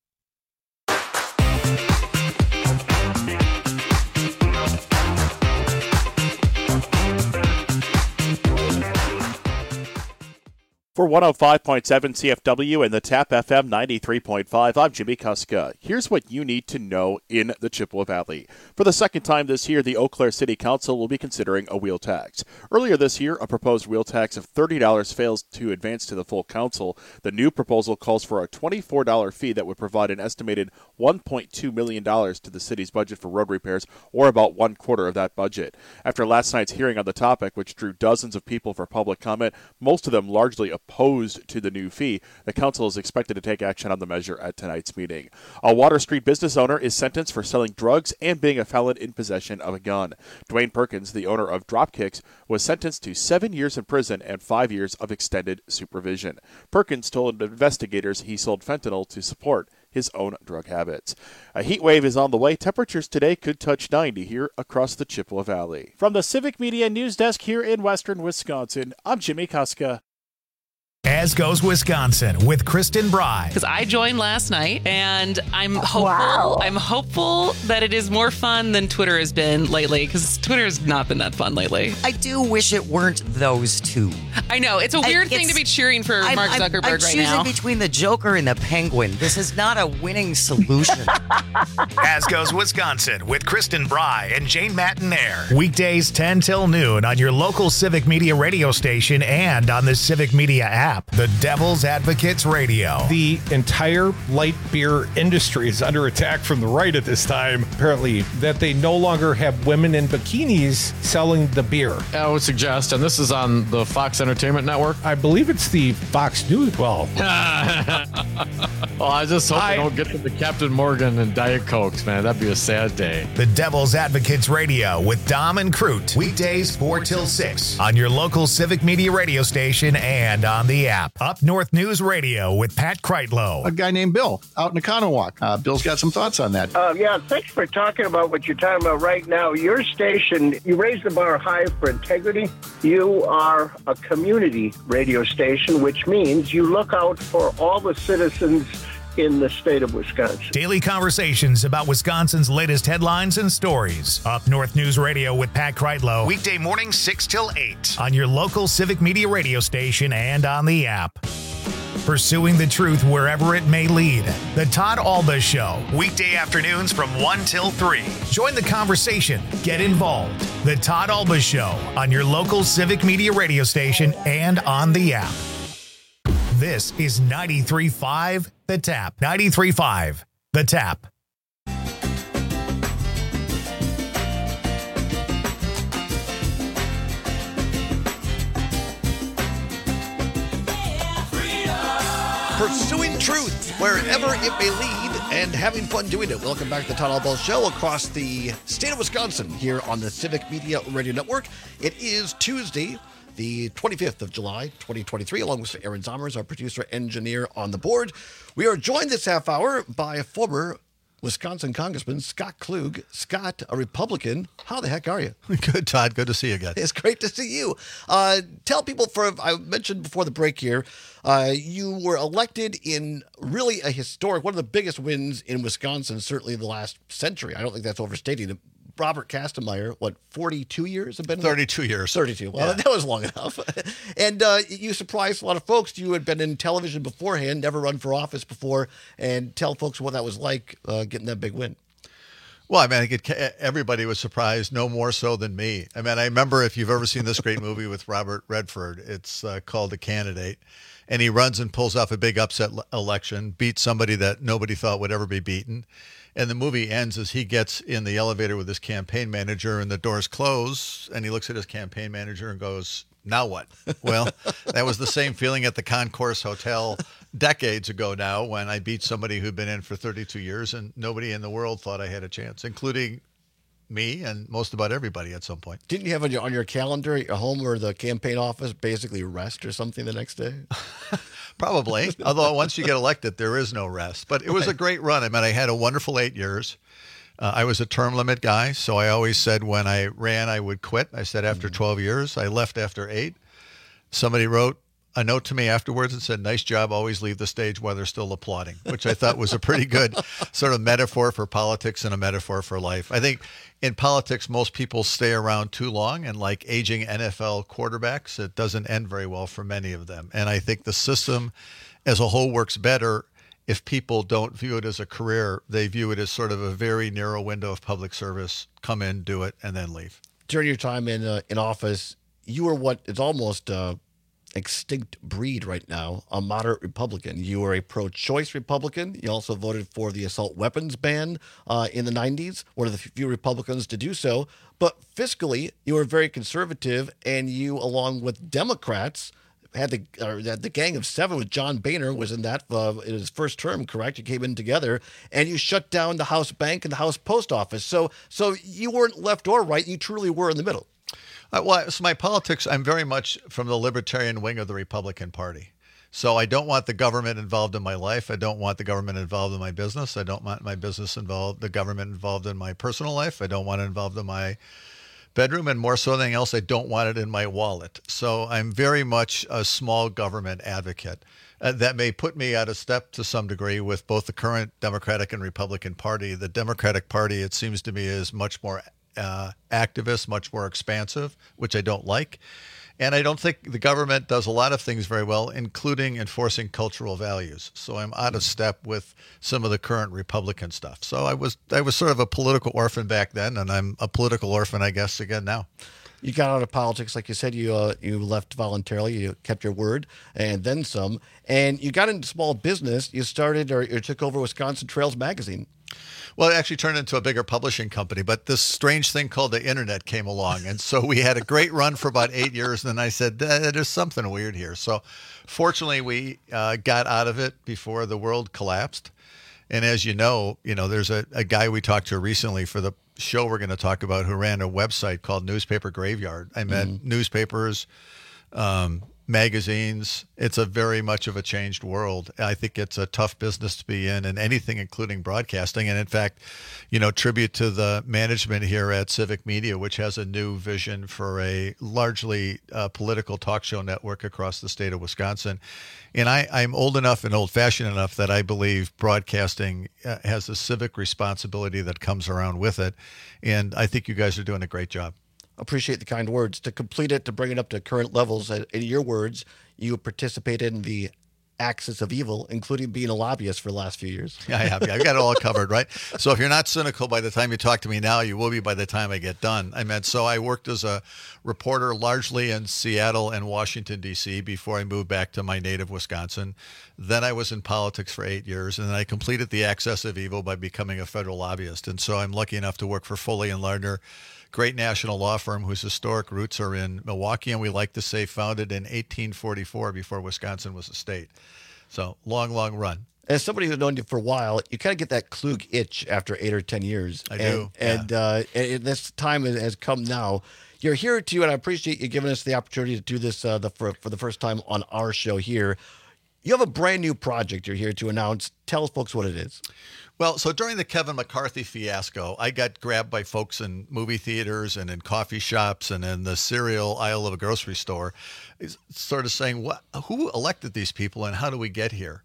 For one oh five point seven C F W and the Tap F M ninety-three point five, I'm Jimmy Kuska. Here's what you need to know in the Chippewa Valley. For the second time this year, the Eau Claire City Council will be considering a wheel tax. Earlier this year, a proposed wheel tax of thirty dollars fails to advance to the full council. The new proposal calls for a twenty-four dollars fee that would provide an estimated one point two million dollars to the city's budget for road repairs, or about one quarter of that budget. After last night's hearing on the topic, which drew dozens of people for public comment, most of them largely opposed opposed to the new fee, the council is expected to take action on the measure at tonight's meeting. A Water Street business owner is sentenced for selling drugs and being a felon in possession of a gun. Dwayne Perkins, the owner of Dropkicks, was sentenced to seven years in prison and five years of extended supervision. Perkins told investigators he sold fentanyl to support his own drug habits. A heat wave is on the way. Temperatures today could touch ninety here across the Chippewa Valley. From the Civic Media News Desk here in Western Wisconsin, I'm Jimmy Kuska. As Goes Wisconsin with Kristen Bry. Because I joined last night, and I'm hopeful. Wow. I'm hopeful that it is more fun than Twitter has been lately. Because Twitter has not been that fun lately. I do wish it weren't those two. I know it's a weird I, thing to be cheering for I'm, Mark I'm, Zuckerberg I'm right choosing now. between the Joker and the Penguin. This is not a winning solution. As Goes Wisconsin with Kristen Bry and Jane Mattinaire. Weekdays ten till noon on your local Civic Media radio station and on the Civic Media app. The Devil's Advocates Radio. The entire light beer industry is under attack from the right at this time, apparently, that they no longer have women in bikinis selling the beer. I would suggest, and this is on the Fox Entertainment Network. I believe it's the Fox News. Well, well, I just hope I, they don't get to the Captain Morgan and Diet Cokes, man. That'd be a sad day. The Devil's Advocates Radio with Dom and Crute. Weekdays four till six on your local Civic Media radio station and on the app. Up North News Radio with Pat Kreitlow. A guy named Bill out in Economowoc. Uh, Bill's got some thoughts on that. Uh, yeah, thanks for talking about what you're talking about right now. Your station, you raise the bar high for integrity. You are a community radio station, which means you look out for all the citizens in the state of Wisconsin. Daily conversations about Wisconsin's latest headlines and stories. Up North News Radio with Pat Kreitlow. Weekday morning six till eight on your local Civic Media radio station and on the app. Pursuing the truth wherever it may lead. The Todd Alba Show. Weekday afternoons from one till three. Join the conversation. Get involved. The Todd Alba Show on your local Civic Media radio station and on the app. This is ninety-three point five The Tap. ninety-three point five The Tap. Pursuing truth wherever it may lead and having fun doing it. Welcome back to the Todd Alba Show across the state of Wisconsin here on the Civic Media Radio Network. It is Tuesday, the twenty-fifth of July, twenty twenty-three, along with Aaron Zommers, our producer engineer on the board. We are joined this half hour by a former Wisconsin Congressman, Scott Klug. Scott, a Republican. How the heck are you? Good, Todd. Good to see you again. It's great to see you. Uh, tell people, for I mentioned before the break here, uh, you were elected in really a historic, one of the biggest wins in Wisconsin, certainly in the last century. I don't think that's overstating it. Robert Kastenmeier, what, forty-two years have been? thirty-two years. thirty-two. Well, yeah. That was long enough. And uh, you surprised a lot of folks. You had been in television beforehand, never run for office before, and tell folks what that was like uh, getting that big win. Well, I mean, I think it, everybody was surprised, no more so than me. I mean, I remember, if you've ever seen this great movie with Robert Redford, it's uh, called The Candidate, and he runs and pulls off a big upset election, beats somebody that nobody thought would ever be beaten. And the movie ends as he gets in the elevator with his campaign manager and the doors close, and he looks at his campaign manager and goes, now what? Well, that was the same feeling at the Concourse Hotel decades ago now, when I beat somebody who'd been in for thirty-two years and nobody in the world thought I had a chance, including me and most about everybody at some point. Didn't you have on your, on your calendar at your home or the campaign office basically rest or something the next day? Probably. Although once you get elected, there is no rest. But it was a great run. I mean, I had a wonderful eight years. Uh, I was a term limit guy, so I always said when I ran, I would quit. I said after twelve years. I left after eight. Somebody wrote a note to me afterwards and said, "Nice job. Always leave the stage while they're still applauding," which I thought was a pretty good sort of metaphor for politics and a metaphor for life. I think in politics, most people stay around too long, and like aging N F L quarterbacks, it doesn't end very well for many of them. And I think the system as a whole works better if people don't view it as a career. They view it as sort of a very narrow window of public service. Come in, do it, and then leave. During your time in uh, in office, you were what is almost uh, extinct breed right now, a moderate Republican. You were a pro-choice Republican. You also voted for the assault weapons ban uh, in the nineties, one of the few Republicans to do so. But fiscally, you were very conservative, and you, along with Democrats, had the uh, the Gang of Seven with John Boehner was in that uh, in his first term, correct? You came in together, and you shut down the House Bank and the House Post Office. So, so you weren't left or right. You truly were in the middle. Uh, well, so my politics, I'm very much from the libertarian wing of the Republican Party. So I don't want the government involved in my life. I don't want the government involved in my business. I don't want my business involved, the government involved in my personal life. I don't want it involved in my bedroom, and more so than anything else, I don't want it in my wallet. So I'm very much a small government advocate. Uh, that may put me out of step to some degree with both the current Democratic and Republican Party. The Democratic Party, it seems to me, is much more uh, activist, much more expansive, which I don't like. And I don't think the government does a lot of things very well, including enforcing cultural values. So I'm out of step with some of the current Republican stuff. So I was I was sort of a political orphan back then, and I'm a political orphan, I guess, again now. You got out of politics, like you said, you uh, you left voluntarily, you kept your word, and then some. And you got into small business. You started or you took over Wisconsin Trails Magazine. Well, it actually turned into a bigger publishing company, but this strange thing called the internet came along. And so we had a great run for about eight years. And then I said, there's something weird here. So fortunately, we uh, got out of it before the world collapsed. And as you know, you know, there's a, a guy we talked to recently for the show we're going to talk about who ran a website called Newspaper Graveyard. I meant mm-hmm. newspapers, um, magazines. It's a very much of a changed world. I think it's a tough business to be in, and anything including broadcasting. And in fact, you know, tribute to the management here at Civic Media, which has a new vision for a largely uh, political talk show network across the state of Wisconsin. And I, I'm old enough and old-fashioned enough that I believe broadcasting uh, has a civic responsibility that comes around with it. And I think you guys are doing a great job. Appreciate the kind words. To complete it, to bring it up to current levels, in your words, you participated in the axis of evil, including being a lobbyist for the last few years. Yeah, I have. I've got it all covered, right? So if you're not cynical by the time you talk to me now, you will be by the time I get done. I meant, so I worked as a reporter largely in Seattle and Washington, D C before I moved back to my native Wisconsin. Then I was in politics for eight years, and then I completed the axis of evil by becoming a federal lobbyist. And so I'm lucky enough to work for Foley and Lardner, great national law firm whose historic roots are in Milwaukee, and we like to say founded in eighteen forty-four before Wisconsin was a state. So long, long run. As somebody who's known you for a while, you kind of get that Klug itch after eight or ten years. I and, do. And, yeah. uh, and this time has come now. You're here to, and I appreciate you giving us the opportunity to do this uh, the, for, for the first time on our show here. You have a brand new project you're here to announce. Tell folks what it is. Well, so during the Kevin McCarthy fiasco, I got grabbed by folks in movie theaters and in coffee shops and in the cereal aisle of a grocery store, sort of saying, "What? Who elected these people and how do we get here?"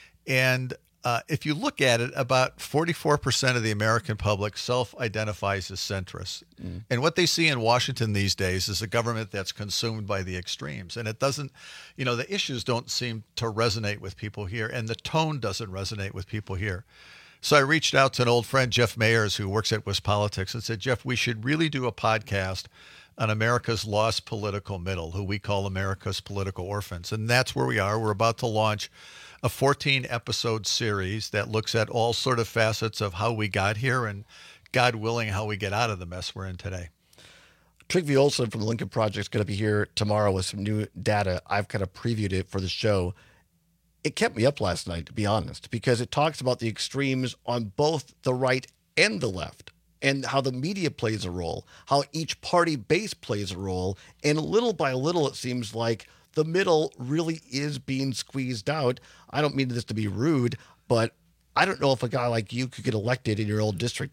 And uh, if you look at it, about forty-four percent of the American public self-identifies as centrist. Mm. And what they see in Washington these days is a government that's consumed by the extremes. And it doesn't, you know, the issues don't seem to resonate with people here, and the tone doesn't resonate with people here. So I reached out to an old friend, Jeff Mayers, who works at WisPolitics, and said, "Jeff, we should really do a podcast on America's lost political middle, who we call America's political orphans." And that's where we are. We're about to launch a fourteen episode series that looks at all sort of facets of how we got here and, God willing, how we get out of the mess we're in today. Trygve Olsen from the Lincoln Project is going to be here tomorrow with some new data. I've kind of previewed it for the show. It kept me up last night, to be honest, because it talks about the extremes on both the right and the left and how the media plays a role, how each party base plays a role. And little by little, it seems like the middle really is being squeezed out. I don't mean this to be rude, but I don't know if a guy like you could get elected in your old district today.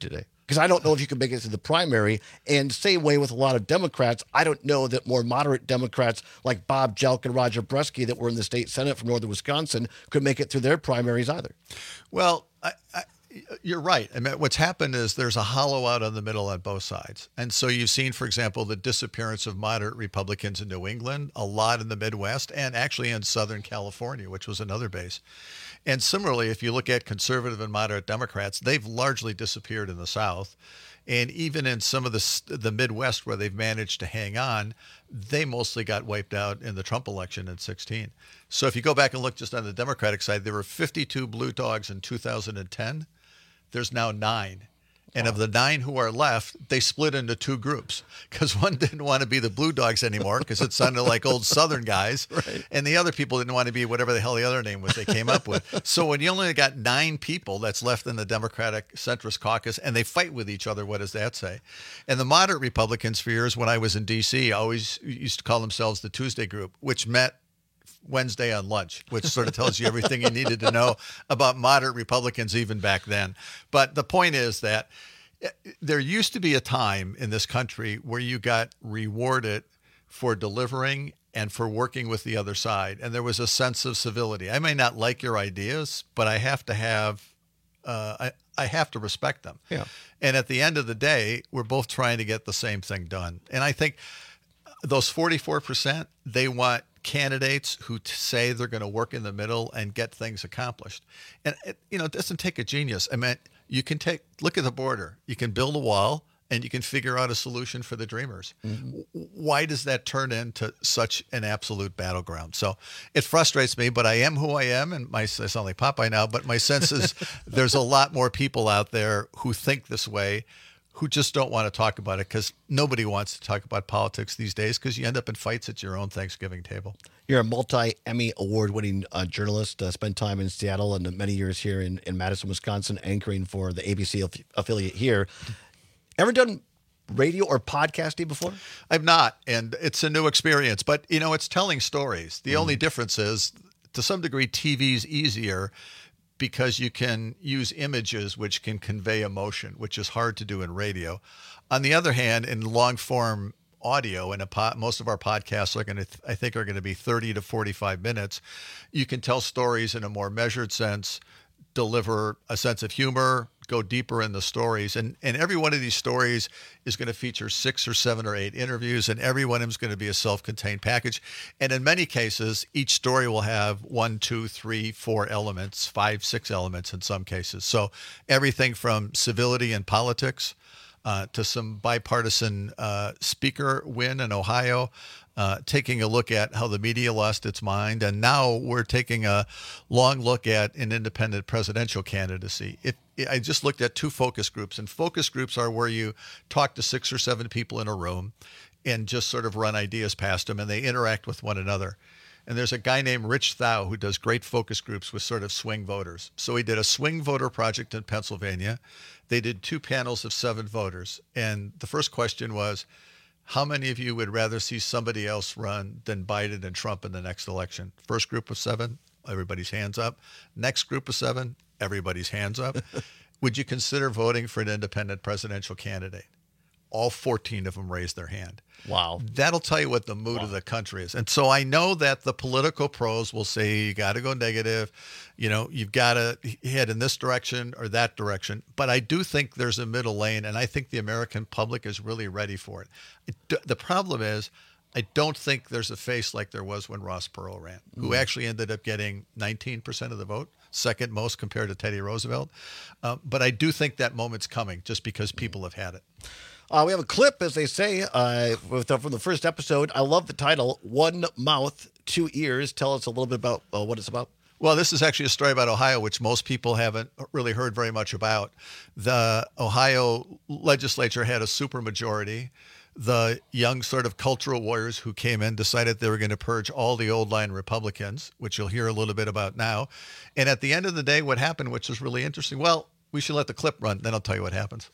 Because I don't know if you can make it to the primary. And same way with a lot of Democrats, I don't know that more moderate Democrats like Bob Jelk and Roger Bresky that were in the state Senate from northern Wisconsin could make it through their primaries either. Well, I, I, you're right. I mean, what's happened is there's a hollow out on the middle on both sides. And so you've seen, for example, the disappearance of moderate Republicans in New England, a lot in the Midwest, and actually in Southern California, which was another base. And similarly, if you look at conservative and moderate Democrats, they've largely disappeared in the South. And even in some of the the Midwest where they've managed to hang on, they mostly got wiped out in the Trump election in sixteen. So if you go back and look just on the Democratic side, there were fifty-two blue dogs in two thousand ten. There's now nine. And of the nine who are left, they split into two groups because one didn't want to be the Blue Dogs anymore because it sounded like old Southern guys. Right. And the other people didn't want to be whatever the hell the other name was they came up with. So when you only got nine people that's left in the Democratic centrist caucus and they fight with each other, what does that say? And the moderate Republicans, for years when I was in D C, always used to call themselves the Tuesday group, which met Wednesday on lunch, which sort of tells you everything you needed to know about moderate Republicans even back then. But the point is that there used to be a time in this country where you got rewarded for delivering and for working with the other side. And there was a sense of civility. I may not like your ideas, but I have to have, uh, I, I have to respect them. Yeah. And at the end of the day, we're both trying to get the same thing done. And I think those forty-four percent, they want candidates who t- say they're going to work in the middle and get things accomplished. And, it, you know, it doesn't take a genius. I mean, you can take, look at the border. You can build a wall and you can figure out a solution for the dreamers. Mm-hmm. Why does that turn into such an absolute battleground? So it frustrates me, but I am who I am. And my, I sound like Popeye now, but my sense is there's a lot more people out there who think this way, who just don't want to talk about it because nobody wants to talk about politics these days because you end up in fights at your own Thanksgiving table. You're a multi-Emmy award-winning uh, journalist, uh, spent time in Seattle and many years here in, in Madison, Wisconsin, anchoring for the A B C aff- affiliate here. Ever done radio or podcasting before? I've not, and it's a new experience. But, you know, it's telling stories. The mm. only difference is, to some degree, T V's easier because you can use images which can convey emotion, which is hard to do in radio. On the other hand, in long-form audio, and a po- most of our podcasts are going to, I think, are going to be thirty to forty-five minutes. You can tell stories in a more measured sense, deliver a sense of humor, go deeper in the stories. And, and every one of these stories is going to feature six or seven or eight interviews, and every one of them is going to be a self-contained package. And in many cases, each story will have one, two, three, four elements, five, six elements in some cases. So everything from civility and politics uh, to some bipartisan uh, speaker win in Ohio, Uh, taking a look at how the media lost its mind. And now we're taking a long look at an independent presidential candidacy. If, I just looked at two focus groups, and focus groups are where you talk to six or seven people in a room and just sort of run ideas past them, and they interact with one another. And there's a guy named Rich Thau who does great focus groups with sort of swing voters. So he did a swing voter project in Pennsylvania. They did two panels of seven voters. And the first question was, how many of you would rather see somebody else run than Biden and Trump in the next election? First group of seven, everybody's hands up. Next group of seven, everybody's hands up. Would you consider voting for an independent presidential candidate? All fourteen of them raised their hand. Wow. That'll tell you what the mood wow. of the country is. And so I know that the political pros will say, you got to go negative. You know, you've got to head in this direction or that direction. But I do think there's a middle lane, and I think the American public is really ready for it. it the problem is, I don't think there's a face like there was when Ross Perot ran, who mm. actually ended up getting nineteen percent of the vote, second most compared to Teddy Roosevelt. Uh, but I do think that moment's coming just because people have had it. Uh, we have a clip, as they say, uh, with, uh, from the first episode. I love the title, One Mouth, Two Ears. Tell us a little bit about uh, what it's about. Well, this is actually a story about Ohio, which most people haven't really heard very much about. The Ohio legislature had a supermajority. The young sort of cultural warriors who came in decided they were going to purge all the old line Republicans, which you'll hear a little bit about now. And at the end of the day, what happened, which was really interesting, well, we should let the clip run, then I'll tell you what happens.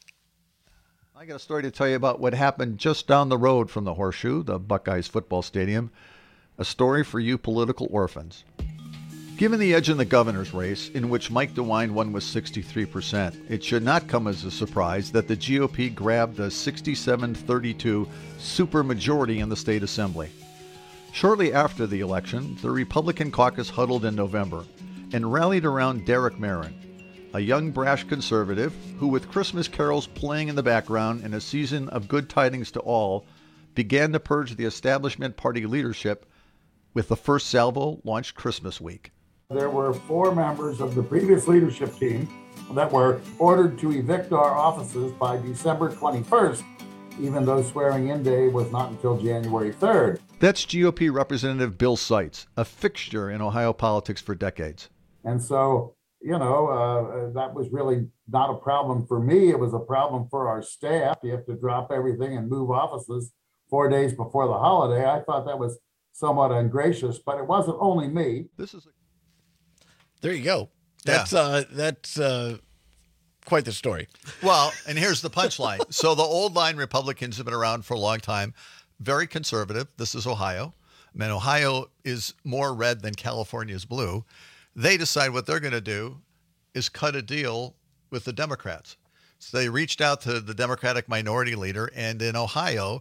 I got a story to tell you about what happened just down the road from the Horseshoe, the Buckeyes football stadium. A story for you political orphans. Given the edge in the governor's race, in which Mike DeWine won with sixty-three percent, it should not come as a surprise that the G O P grabbed a sixty-seven thirty-two supermajority in the state assembly. Shortly after the election, the Republican caucus huddled in November and rallied around Derek Marin, a young brash conservative who, with Christmas carols playing in the background and a season of good tidings to all, began to purge the establishment party leadership with the first salvo launched Christmas week. There were four members of the previous leadership team that were ordered to evict our offices by December twenty-first, even though swearing-in day was not until January third. That's G O P Representative Bill Seitz, a fixture in Ohio politics for decades. And so, you know, uh, that was really not a problem for me. It was a problem for our staff. You have to drop everything and move offices four days before the holiday. I thought that was somewhat ungracious, but it wasn't only me. This is a- There you go. That's yeah. uh, that's uh, quite the story. Well, and here's the punchline. So the old line Republicans have been around for a long time, very conservative. This is Ohio. I mean, Ohio is more red than California is blue. They decide what they're going to do is cut a deal with the Democrats. So they reached out to the Democratic minority leader, and in Ohio,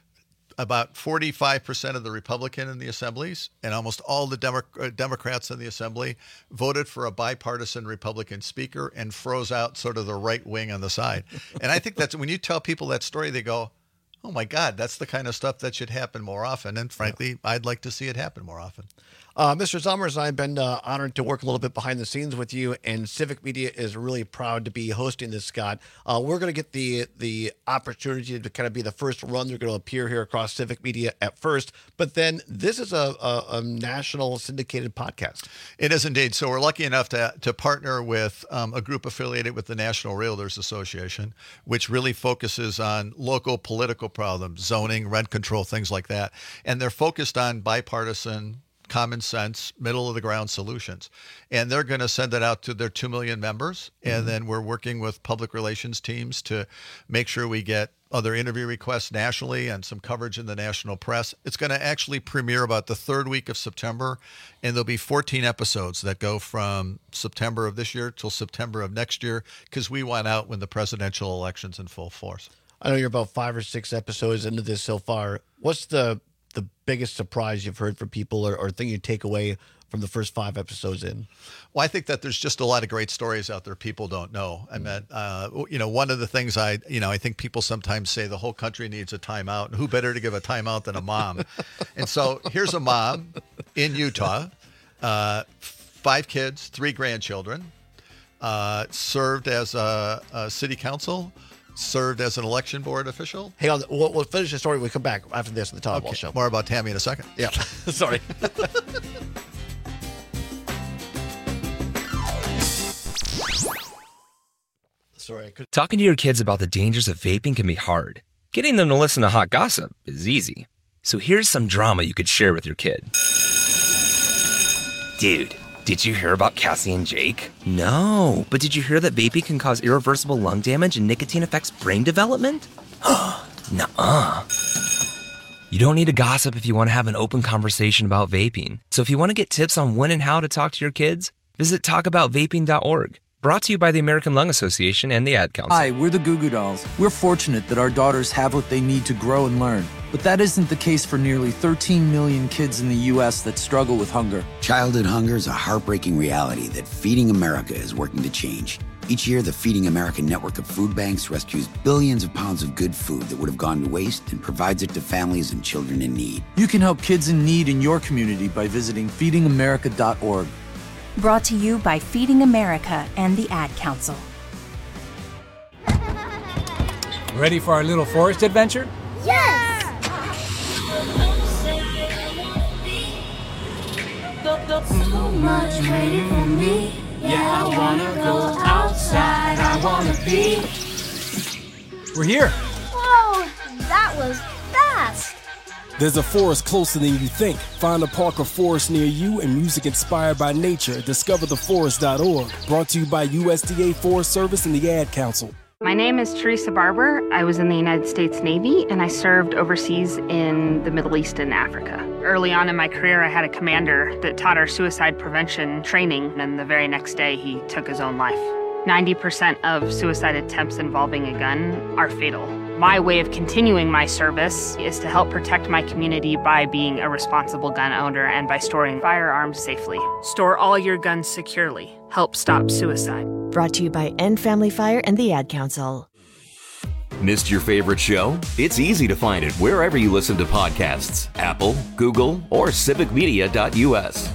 about forty-five percent of the Republican in the assemblies and almost all the Demo- uh, Democrats in the assembly voted for a bipartisan Republican speaker and froze out sort of the right wing on the side. And I think that's when you tell people that story, they go, oh my God, that's the kind of stuff that should happen more often. And frankly, I'd like to see it happen more often. Uh, Mister Summers, I've been uh, honored to work a little bit behind the scenes with you, and Civic Media is really proud to be hosting this, Scott. Uh, we're going to get the the opportunity to kind of be the first run. They're going to appear here across Civic Media at first, but then this is a, a, a national syndicated podcast. It is indeed. So we're lucky enough to to partner with um, a group affiliated with the National Realtors Association, which really focuses on local political problems, zoning, rent control, things like that. And they're focused on bipartisan, common sense, middle of the ground solutions. And they're going to send it out to their two million members. And mm-hmm. then we're working with public relations teams to make sure we get other interview requests nationally and some coverage in the national press. It's going to actually premiere about the third week of September. And there'll be fourteen episodes that go from September of this year till September of next year, because we went out when the presidential election's in full force. I know you're about five or six episodes into this so far. What's the the biggest surprise you've heard from people, or, or thing you take away from the first five episodes in? Well, I think that there's just a lot of great stories out there people don't know. I mean, uh, you know, one of the things I, you know, I think people sometimes say the whole country needs a timeout, and who better to give a timeout than a mom? And so here's a mom in Utah, uh, five kids, three grandchildren, uh, served as a, a city council, served as an election board official. Hang on, we'll, we'll finish the story when we come back after this on the Tom okay. Wall Show. More about Tammy in a second. Yeah, sorry. sorry. I could- Talking to your kids about the dangers of vaping can be hard. Getting them to listen to hot gossip is easy. So here's some drama you could share with your kid. Dude, did you hear about Cassie and Jake? No, but did you hear that vaping can cause irreversible lung damage and nicotine affects brain development? Nuh-uh. You don't need to gossip if you want to have an open conversation about vaping. So if you want to get tips on when and how to talk to your kids, visit talk about vaping dot org. Brought to you by the American Lung Association and the Ad Council. Hi, we're the Goo Goo Dolls. We're fortunate that our daughters have what they need to grow and learn. But that isn't the case for nearly thirteen million kids in the U S that struggle with hunger. Childhood hunger is a heartbreaking reality that Feeding America is working to change. Each year, the Feeding America network of food banks rescues billions of pounds of good food that would have gone to waste and provides it to families and children in need. You can help kids in need in your community by visiting feeding america dot org. Brought to you by Feeding America and the Ad Council. Ready for our little forest adventure? Yes! So much waiting for me. Yeah, I wanna go outside. I wanna be. We're here. Whoa, that was fast. There's a forest closer than you think. Find a park or forest near you and music inspired by nature. discover the forest dot org. Brought to you by U S D A Forest Service and the Ad Council. My name is Teresa Barber. I was in the United States Navy, and I served overseas in the Middle East and Africa. Early on in my career, I had a commander that taught our suicide prevention training, and the very next day, he took his own life. ninety percent of suicide attempts involving a gun are fatal. My way of continuing my service is to help protect my community by being a responsible gun owner and by storing firearms safely. Store all your guns securely. Help stop suicide. Brought to you by End Family Fire and the Ad Council. Missed your favorite show? It's easy to find it wherever you listen to podcasts. Apple, Google, or civic media dot U S.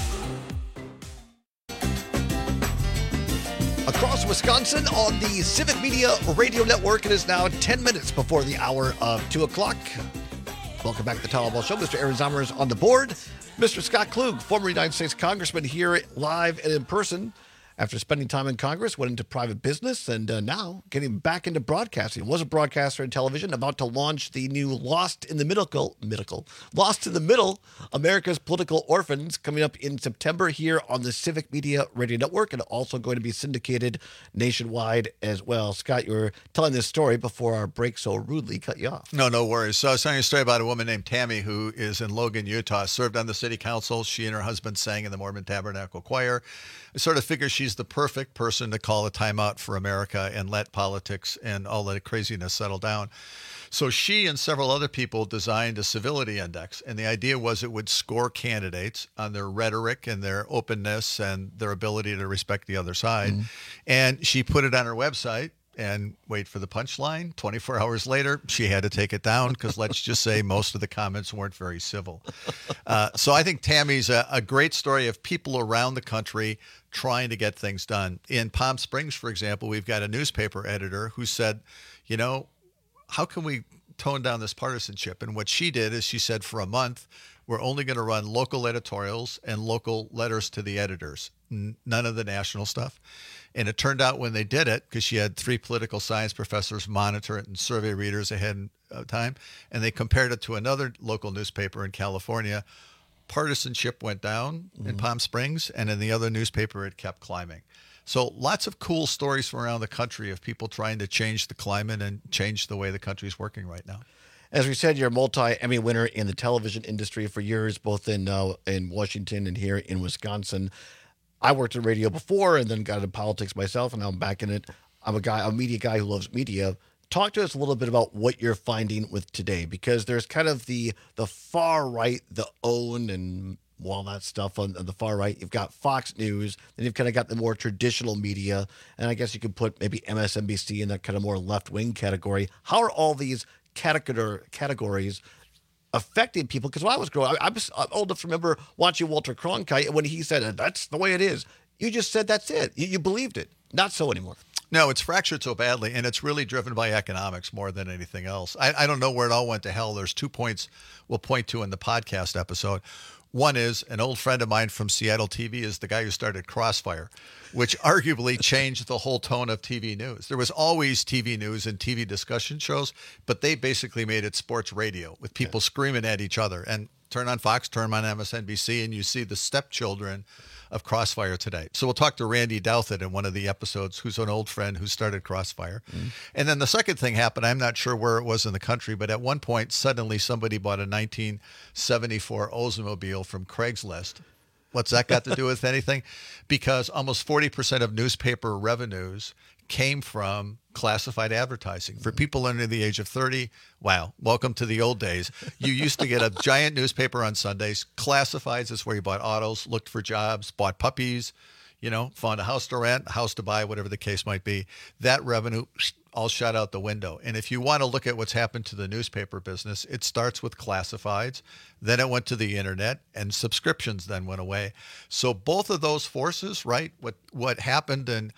Across Wisconsin on the Civic Media Radio Network, it is now ten minutes before the hour of two o'clock. Welcome back to the Tom Ball Show. Mister Aaron Zomer is on the board. Mister Scott Klug, former United States Congressman, here live and in person. After spending time in Congress, went into private business, and uh, now getting back into broadcasting. Was a broadcaster in television, about to launch the new Lost in the Middle, Middle, Lost in the Middle, America's Political Orphans, coming up in September here on the Civic Media Radio Network, and also going to be syndicated nationwide as well. Scott, you were telling this story before our break so rudely cut you off. No, no worries. So I was telling you a story about a woman named Tammy who is in Logan, Utah, served on the city council. She and her husband sang in the Mormon Tabernacle Choir. I sort of figure she's the perfect person to call a timeout for America and let politics and all that craziness settle down. So she and several other people designed a civility index, and the idea was it would score candidates on their rhetoric and their openness and their ability to respect the other side. Mm-hmm. And she put it on her website. And wait for the punchline. twenty-four hours later, she had to take it down because let's just say most of the comments weren't very civil. Uh, so I think Tammy's a, a great story of people around the country trying to get things done. In Palm Springs, for example, we've got a newspaper editor who said, you know, how can we tone down this partisanship? And what she did is she said, for a month, we're only going to run local editorials and local letters to the editors, n- none of the national stuff. And it turned out when they did it, because she had three political science professors monitor it and survey readers ahead of time, and they compared it to another local newspaper in California, partisanship went down mm-hmm. in Palm Springs, and in the other newspaper, it kept climbing. So lots of cool stories from around the country of people trying to change the climate and change the way the country's working right now. As we said, you're a multi-Emmy winner in the television industry for years, both in uh, in Washington and here in Wisconsin. I worked in radio before and then got into politics myself, and now I'm back in it. I'm a guy, a media guy who loves media. Talk to us a little bit about what you're finding with today, because there's kind of the the far right, the OWN and all that stuff on, on the far right. You've got Fox News, and you've kind of got the more traditional media, and I guess you could put maybe M S N B C in that kind of more left-wing category. How are all these category categories affecting people? Because when I was growing up, I, I'm old enough to remember watching Walter Cronkite, and when he said, that's the way it is, you just said that's it. You, you believed it. Not so anymore. No, it's fractured so badly, and it's really driven by economics more than anything else. I, I don't know where it all went to hell. There's two points we'll point to in the podcast episode. One is an old friend of mine from Seattle T V is the guy who started Crossfire, which arguably changed the whole tone of T V news. There was always T V news and T V discussion shows, but they basically made it sports radio with people screaming at each other. And turn on Fox, turn on M S N B C, and you see the stepchildren of Crossfire today. So we'll talk to Randy Douthit in one of the episodes, who's an old friend who started Crossfire. Mm-hmm. And then the second thing happened, I'm not sure where it was in the country, but at one point, suddenly somebody bought a nineteen seventy-four Oldsmobile from Craigslist. What's that got to do with anything? Because almost forty percent of newspaper revenues came from classified advertising. For people under the age of thirty, wow, welcome to the old days. You used to get a giant newspaper on Sundays. Classifieds is where you bought autos, looked for jobs, bought puppies, you know, found a house to rent, a house to buy, whatever the case might be. That revenue all shot out the window. And if you want to look at what's happened to the newspaper business, it starts with classifieds, then it went to the internet, and subscriptions then went away. So both of those forces, right, what what happened in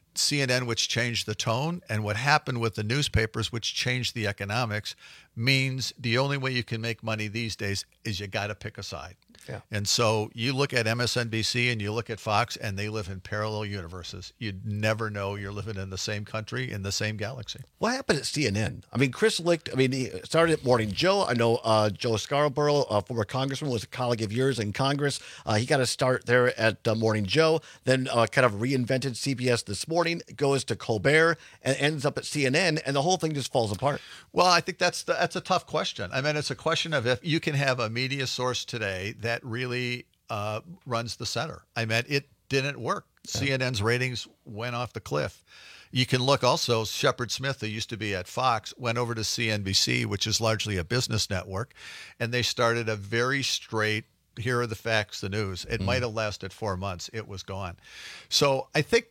C N N, which changed the tone, and what happened with the newspapers, which changed the economics, means the only way you can make money these days is you got to pick a side. Yeah. And so you look at M S N B C and you look at Fox, and they live in parallel universes. You'd never know you're living in the same country, in the same galaxy. What happened at C N N? I mean, Chris Licht, I mean, he started at Morning Joe. I know uh, Joe Scarborough, a former congressman, was a colleague of yours in Congress. Uh, he got a start there at uh, Morning Joe, then uh, kind of reinvented C B S This Morning, goes to Colbert, and ends up at C N N, and the whole thing just falls apart. Well, I think that's the, that's a tough question. I mean, it's a question of if you can have a media source today that really uh, runs the center. I mean, it didn't work. Yeah. C N N's ratings went off the cliff. You can look also, Shepard Smith, who used to be at Fox, went over to C N B C, which is largely a business network, and they started a very straight, here are the facts, the news. It mm. might have lasted four months. It was gone. So I think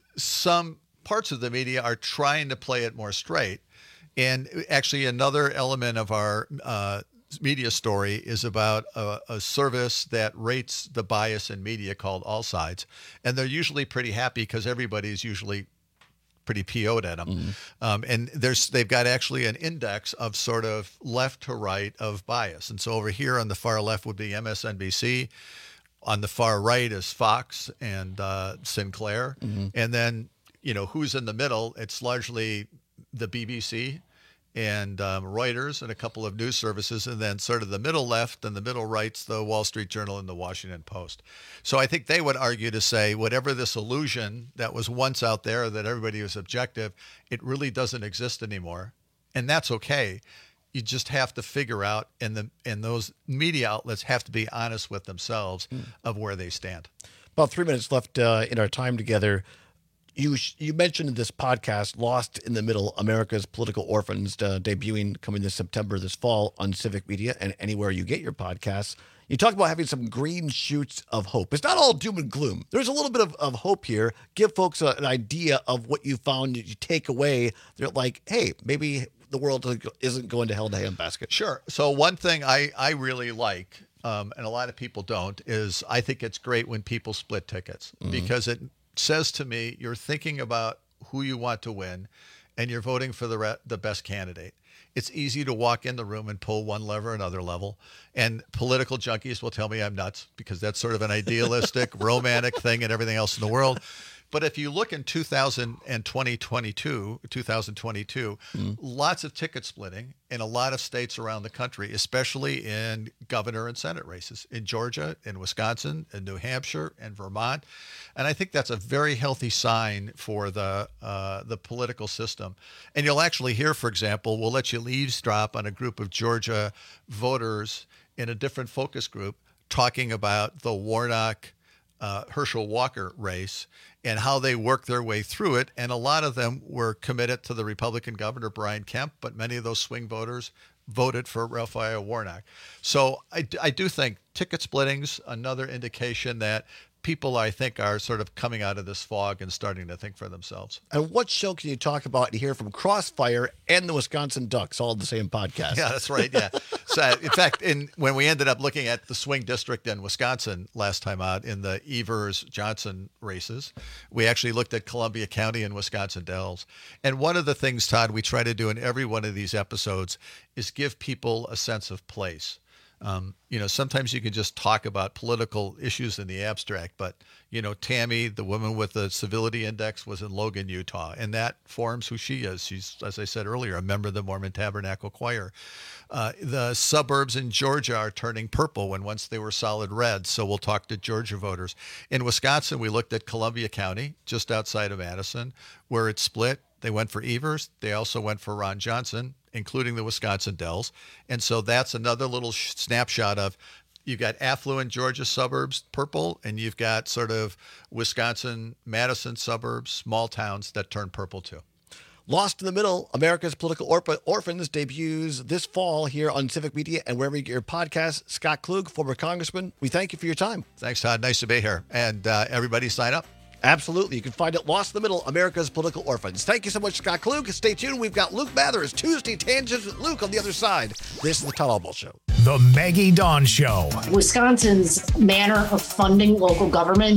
some parts of the media are trying to play it more straight. And actually another element of our uh, media story is about a, a service that rates the bias in media called All Sides. And they're usually pretty happy because everybody's usually pretty P O'd at them. Mm-hmm. Um, and there's they've got actually an index of sort of left to right of bias. And so over here on the far left would be M S N B C. On the far right is Fox and uh, Sinclair. Mm-hmm. And then, you know, who's in the middle? It's largely the B B C and um, Reuters and a couple of news services, and then sort of the middle left and the middle right's the Wall Street Journal and the Washington Post. So I think they would argue to say whatever this illusion that was once out there that everybody was objective, it really doesn't exist anymore. And that's okay. You just have to figure out, and the and those media outlets have to be honest with themselves mm. of where they stand. About three minutes left uh, in our time together. You you mentioned in this podcast, Lost in the Middle, America's Political Orphans, uh, debuting coming this September, this fall on Civic Media and anywhere you get your podcasts. You talk about having some green shoots of hope. It's not all doom and gloom. There's a little bit of, of hope here. Give folks a, an idea of what you found, you take away. They're like, hey, maybe the world isn't going to hell in a handbasket. Sure. So one thing I, I really like, um, and a lot of people don't, is I think it's great when people split tickets mm-hmm. because it says to me, you're thinking about who you want to win and you're voting for the re- the best candidate. It's easy to walk in the room and pull one lever, another level. And political junkies will tell me I'm nuts because that's sort of an idealistic, romantic thing and everything else in the world. But if you look in two thousand twenty-two, mm. lots of ticket splitting in a lot of states around the country, especially in governor and Senate races, in Georgia, in Wisconsin, in New Hampshire, and Vermont. And I think that's a very healthy sign for the uh, the political system. And you'll actually hear, for example, we'll let you eavesdrop on a group of Georgia voters in a different focus group talking about the Warnock Uh, Herschel Walker race and how they worked their way through it. And a lot of them were committed to the Republican governor, Brian Kemp, but many of those swing voters voted for Raphael Warnock. So I, I do think ticket splitting's another indication that people, I think, are sort of coming out of this fog and starting to think for themselves. And what show can you talk about and hear from Crossfire and the Wisconsin Ducks, all in the same podcast? Yeah, that's right. Yeah. So, in fact, in when we ended up looking at the swing district in Wisconsin last time out in the Evers-Johnson races, we actually looked at Columbia County and Wisconsin Dells. And one of the things, Todd, we try to do in every one of these episodes is give people a sense of place. Um, you know, sometimes you can just talk about political issues in the abstract, but, you know, Tammy, the woman with the civility index, was in Logan, Utah, and that forms who she is. She's, as I said earlier, a member of the Mormon Tabernacle Choir. Uh, the suburbs in Georgia are turning purple when once they were solid red, so we'll talk to Georgia voters. In Wisconsin, we looked at Columbia County, just outside of Madison, where it split. They went for Evers. They also went for Ron Johnson, including the Wisconsin Dells. And so that's another little sh- snapshot of you've got affluent Georgia suburbs, purple, and you've got sort of Wisconsin, Madison suburbs, small towns that turn purple too. Lost in the Middle, America's Political Orp- Orphans debuts this fall here on Civic Media and wherever you get your podcast. Scott Klug, former congressman, we thank you for your time. Thanks, Todd. Nice to be here. And uh, everybody sign up. Absolutely. You can find it, Lost in the Middle, America's Political Orphans. Thank you so much, Scott Klug. Stay tuned. We've got Luke Mathers, Tuesday Tangents with Luke on the other side. This is the Todd Albaugh Show. The Maggie Dawn Show. Wisconsin's manner of funding local government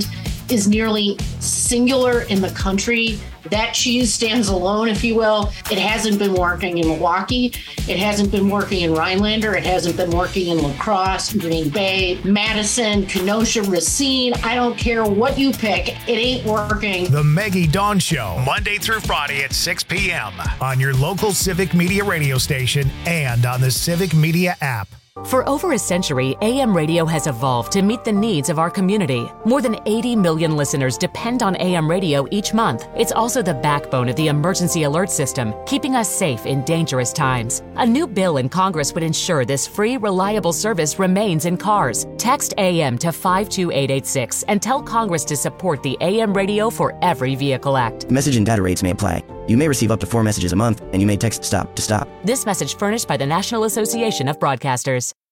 is nearly singular in the country. That cheese stands alone, if you will. It hasn't been working in Milwaukee. It hasn't been working in Rhinelander. It hasn't been working in La Crosse, Green Bay, Madison, Kenosha, Racine. I don't care what you pick. It ain't working. The Maggie Dawn Show, Monday through Friday at six p.m. on your local Civic Media radio station and on the Civic Media app. For over a century, A M radio has evolved to meet the needs of our community. More than eighty million listeners depend on A M radio each month. It's also the backbone of the emergency alert system, keeping us safe in dangerous times. A new bill in Congress would ensure this free, reliable service remains in cars. Text A M to five two eight eight six and tell Congress to support the A M Radio for Every Vehicle Act. Message and data rates may apply. You may receive up to four messages a month, and you may text STOP to stop. This message furnished by the National Association of Broadcasters.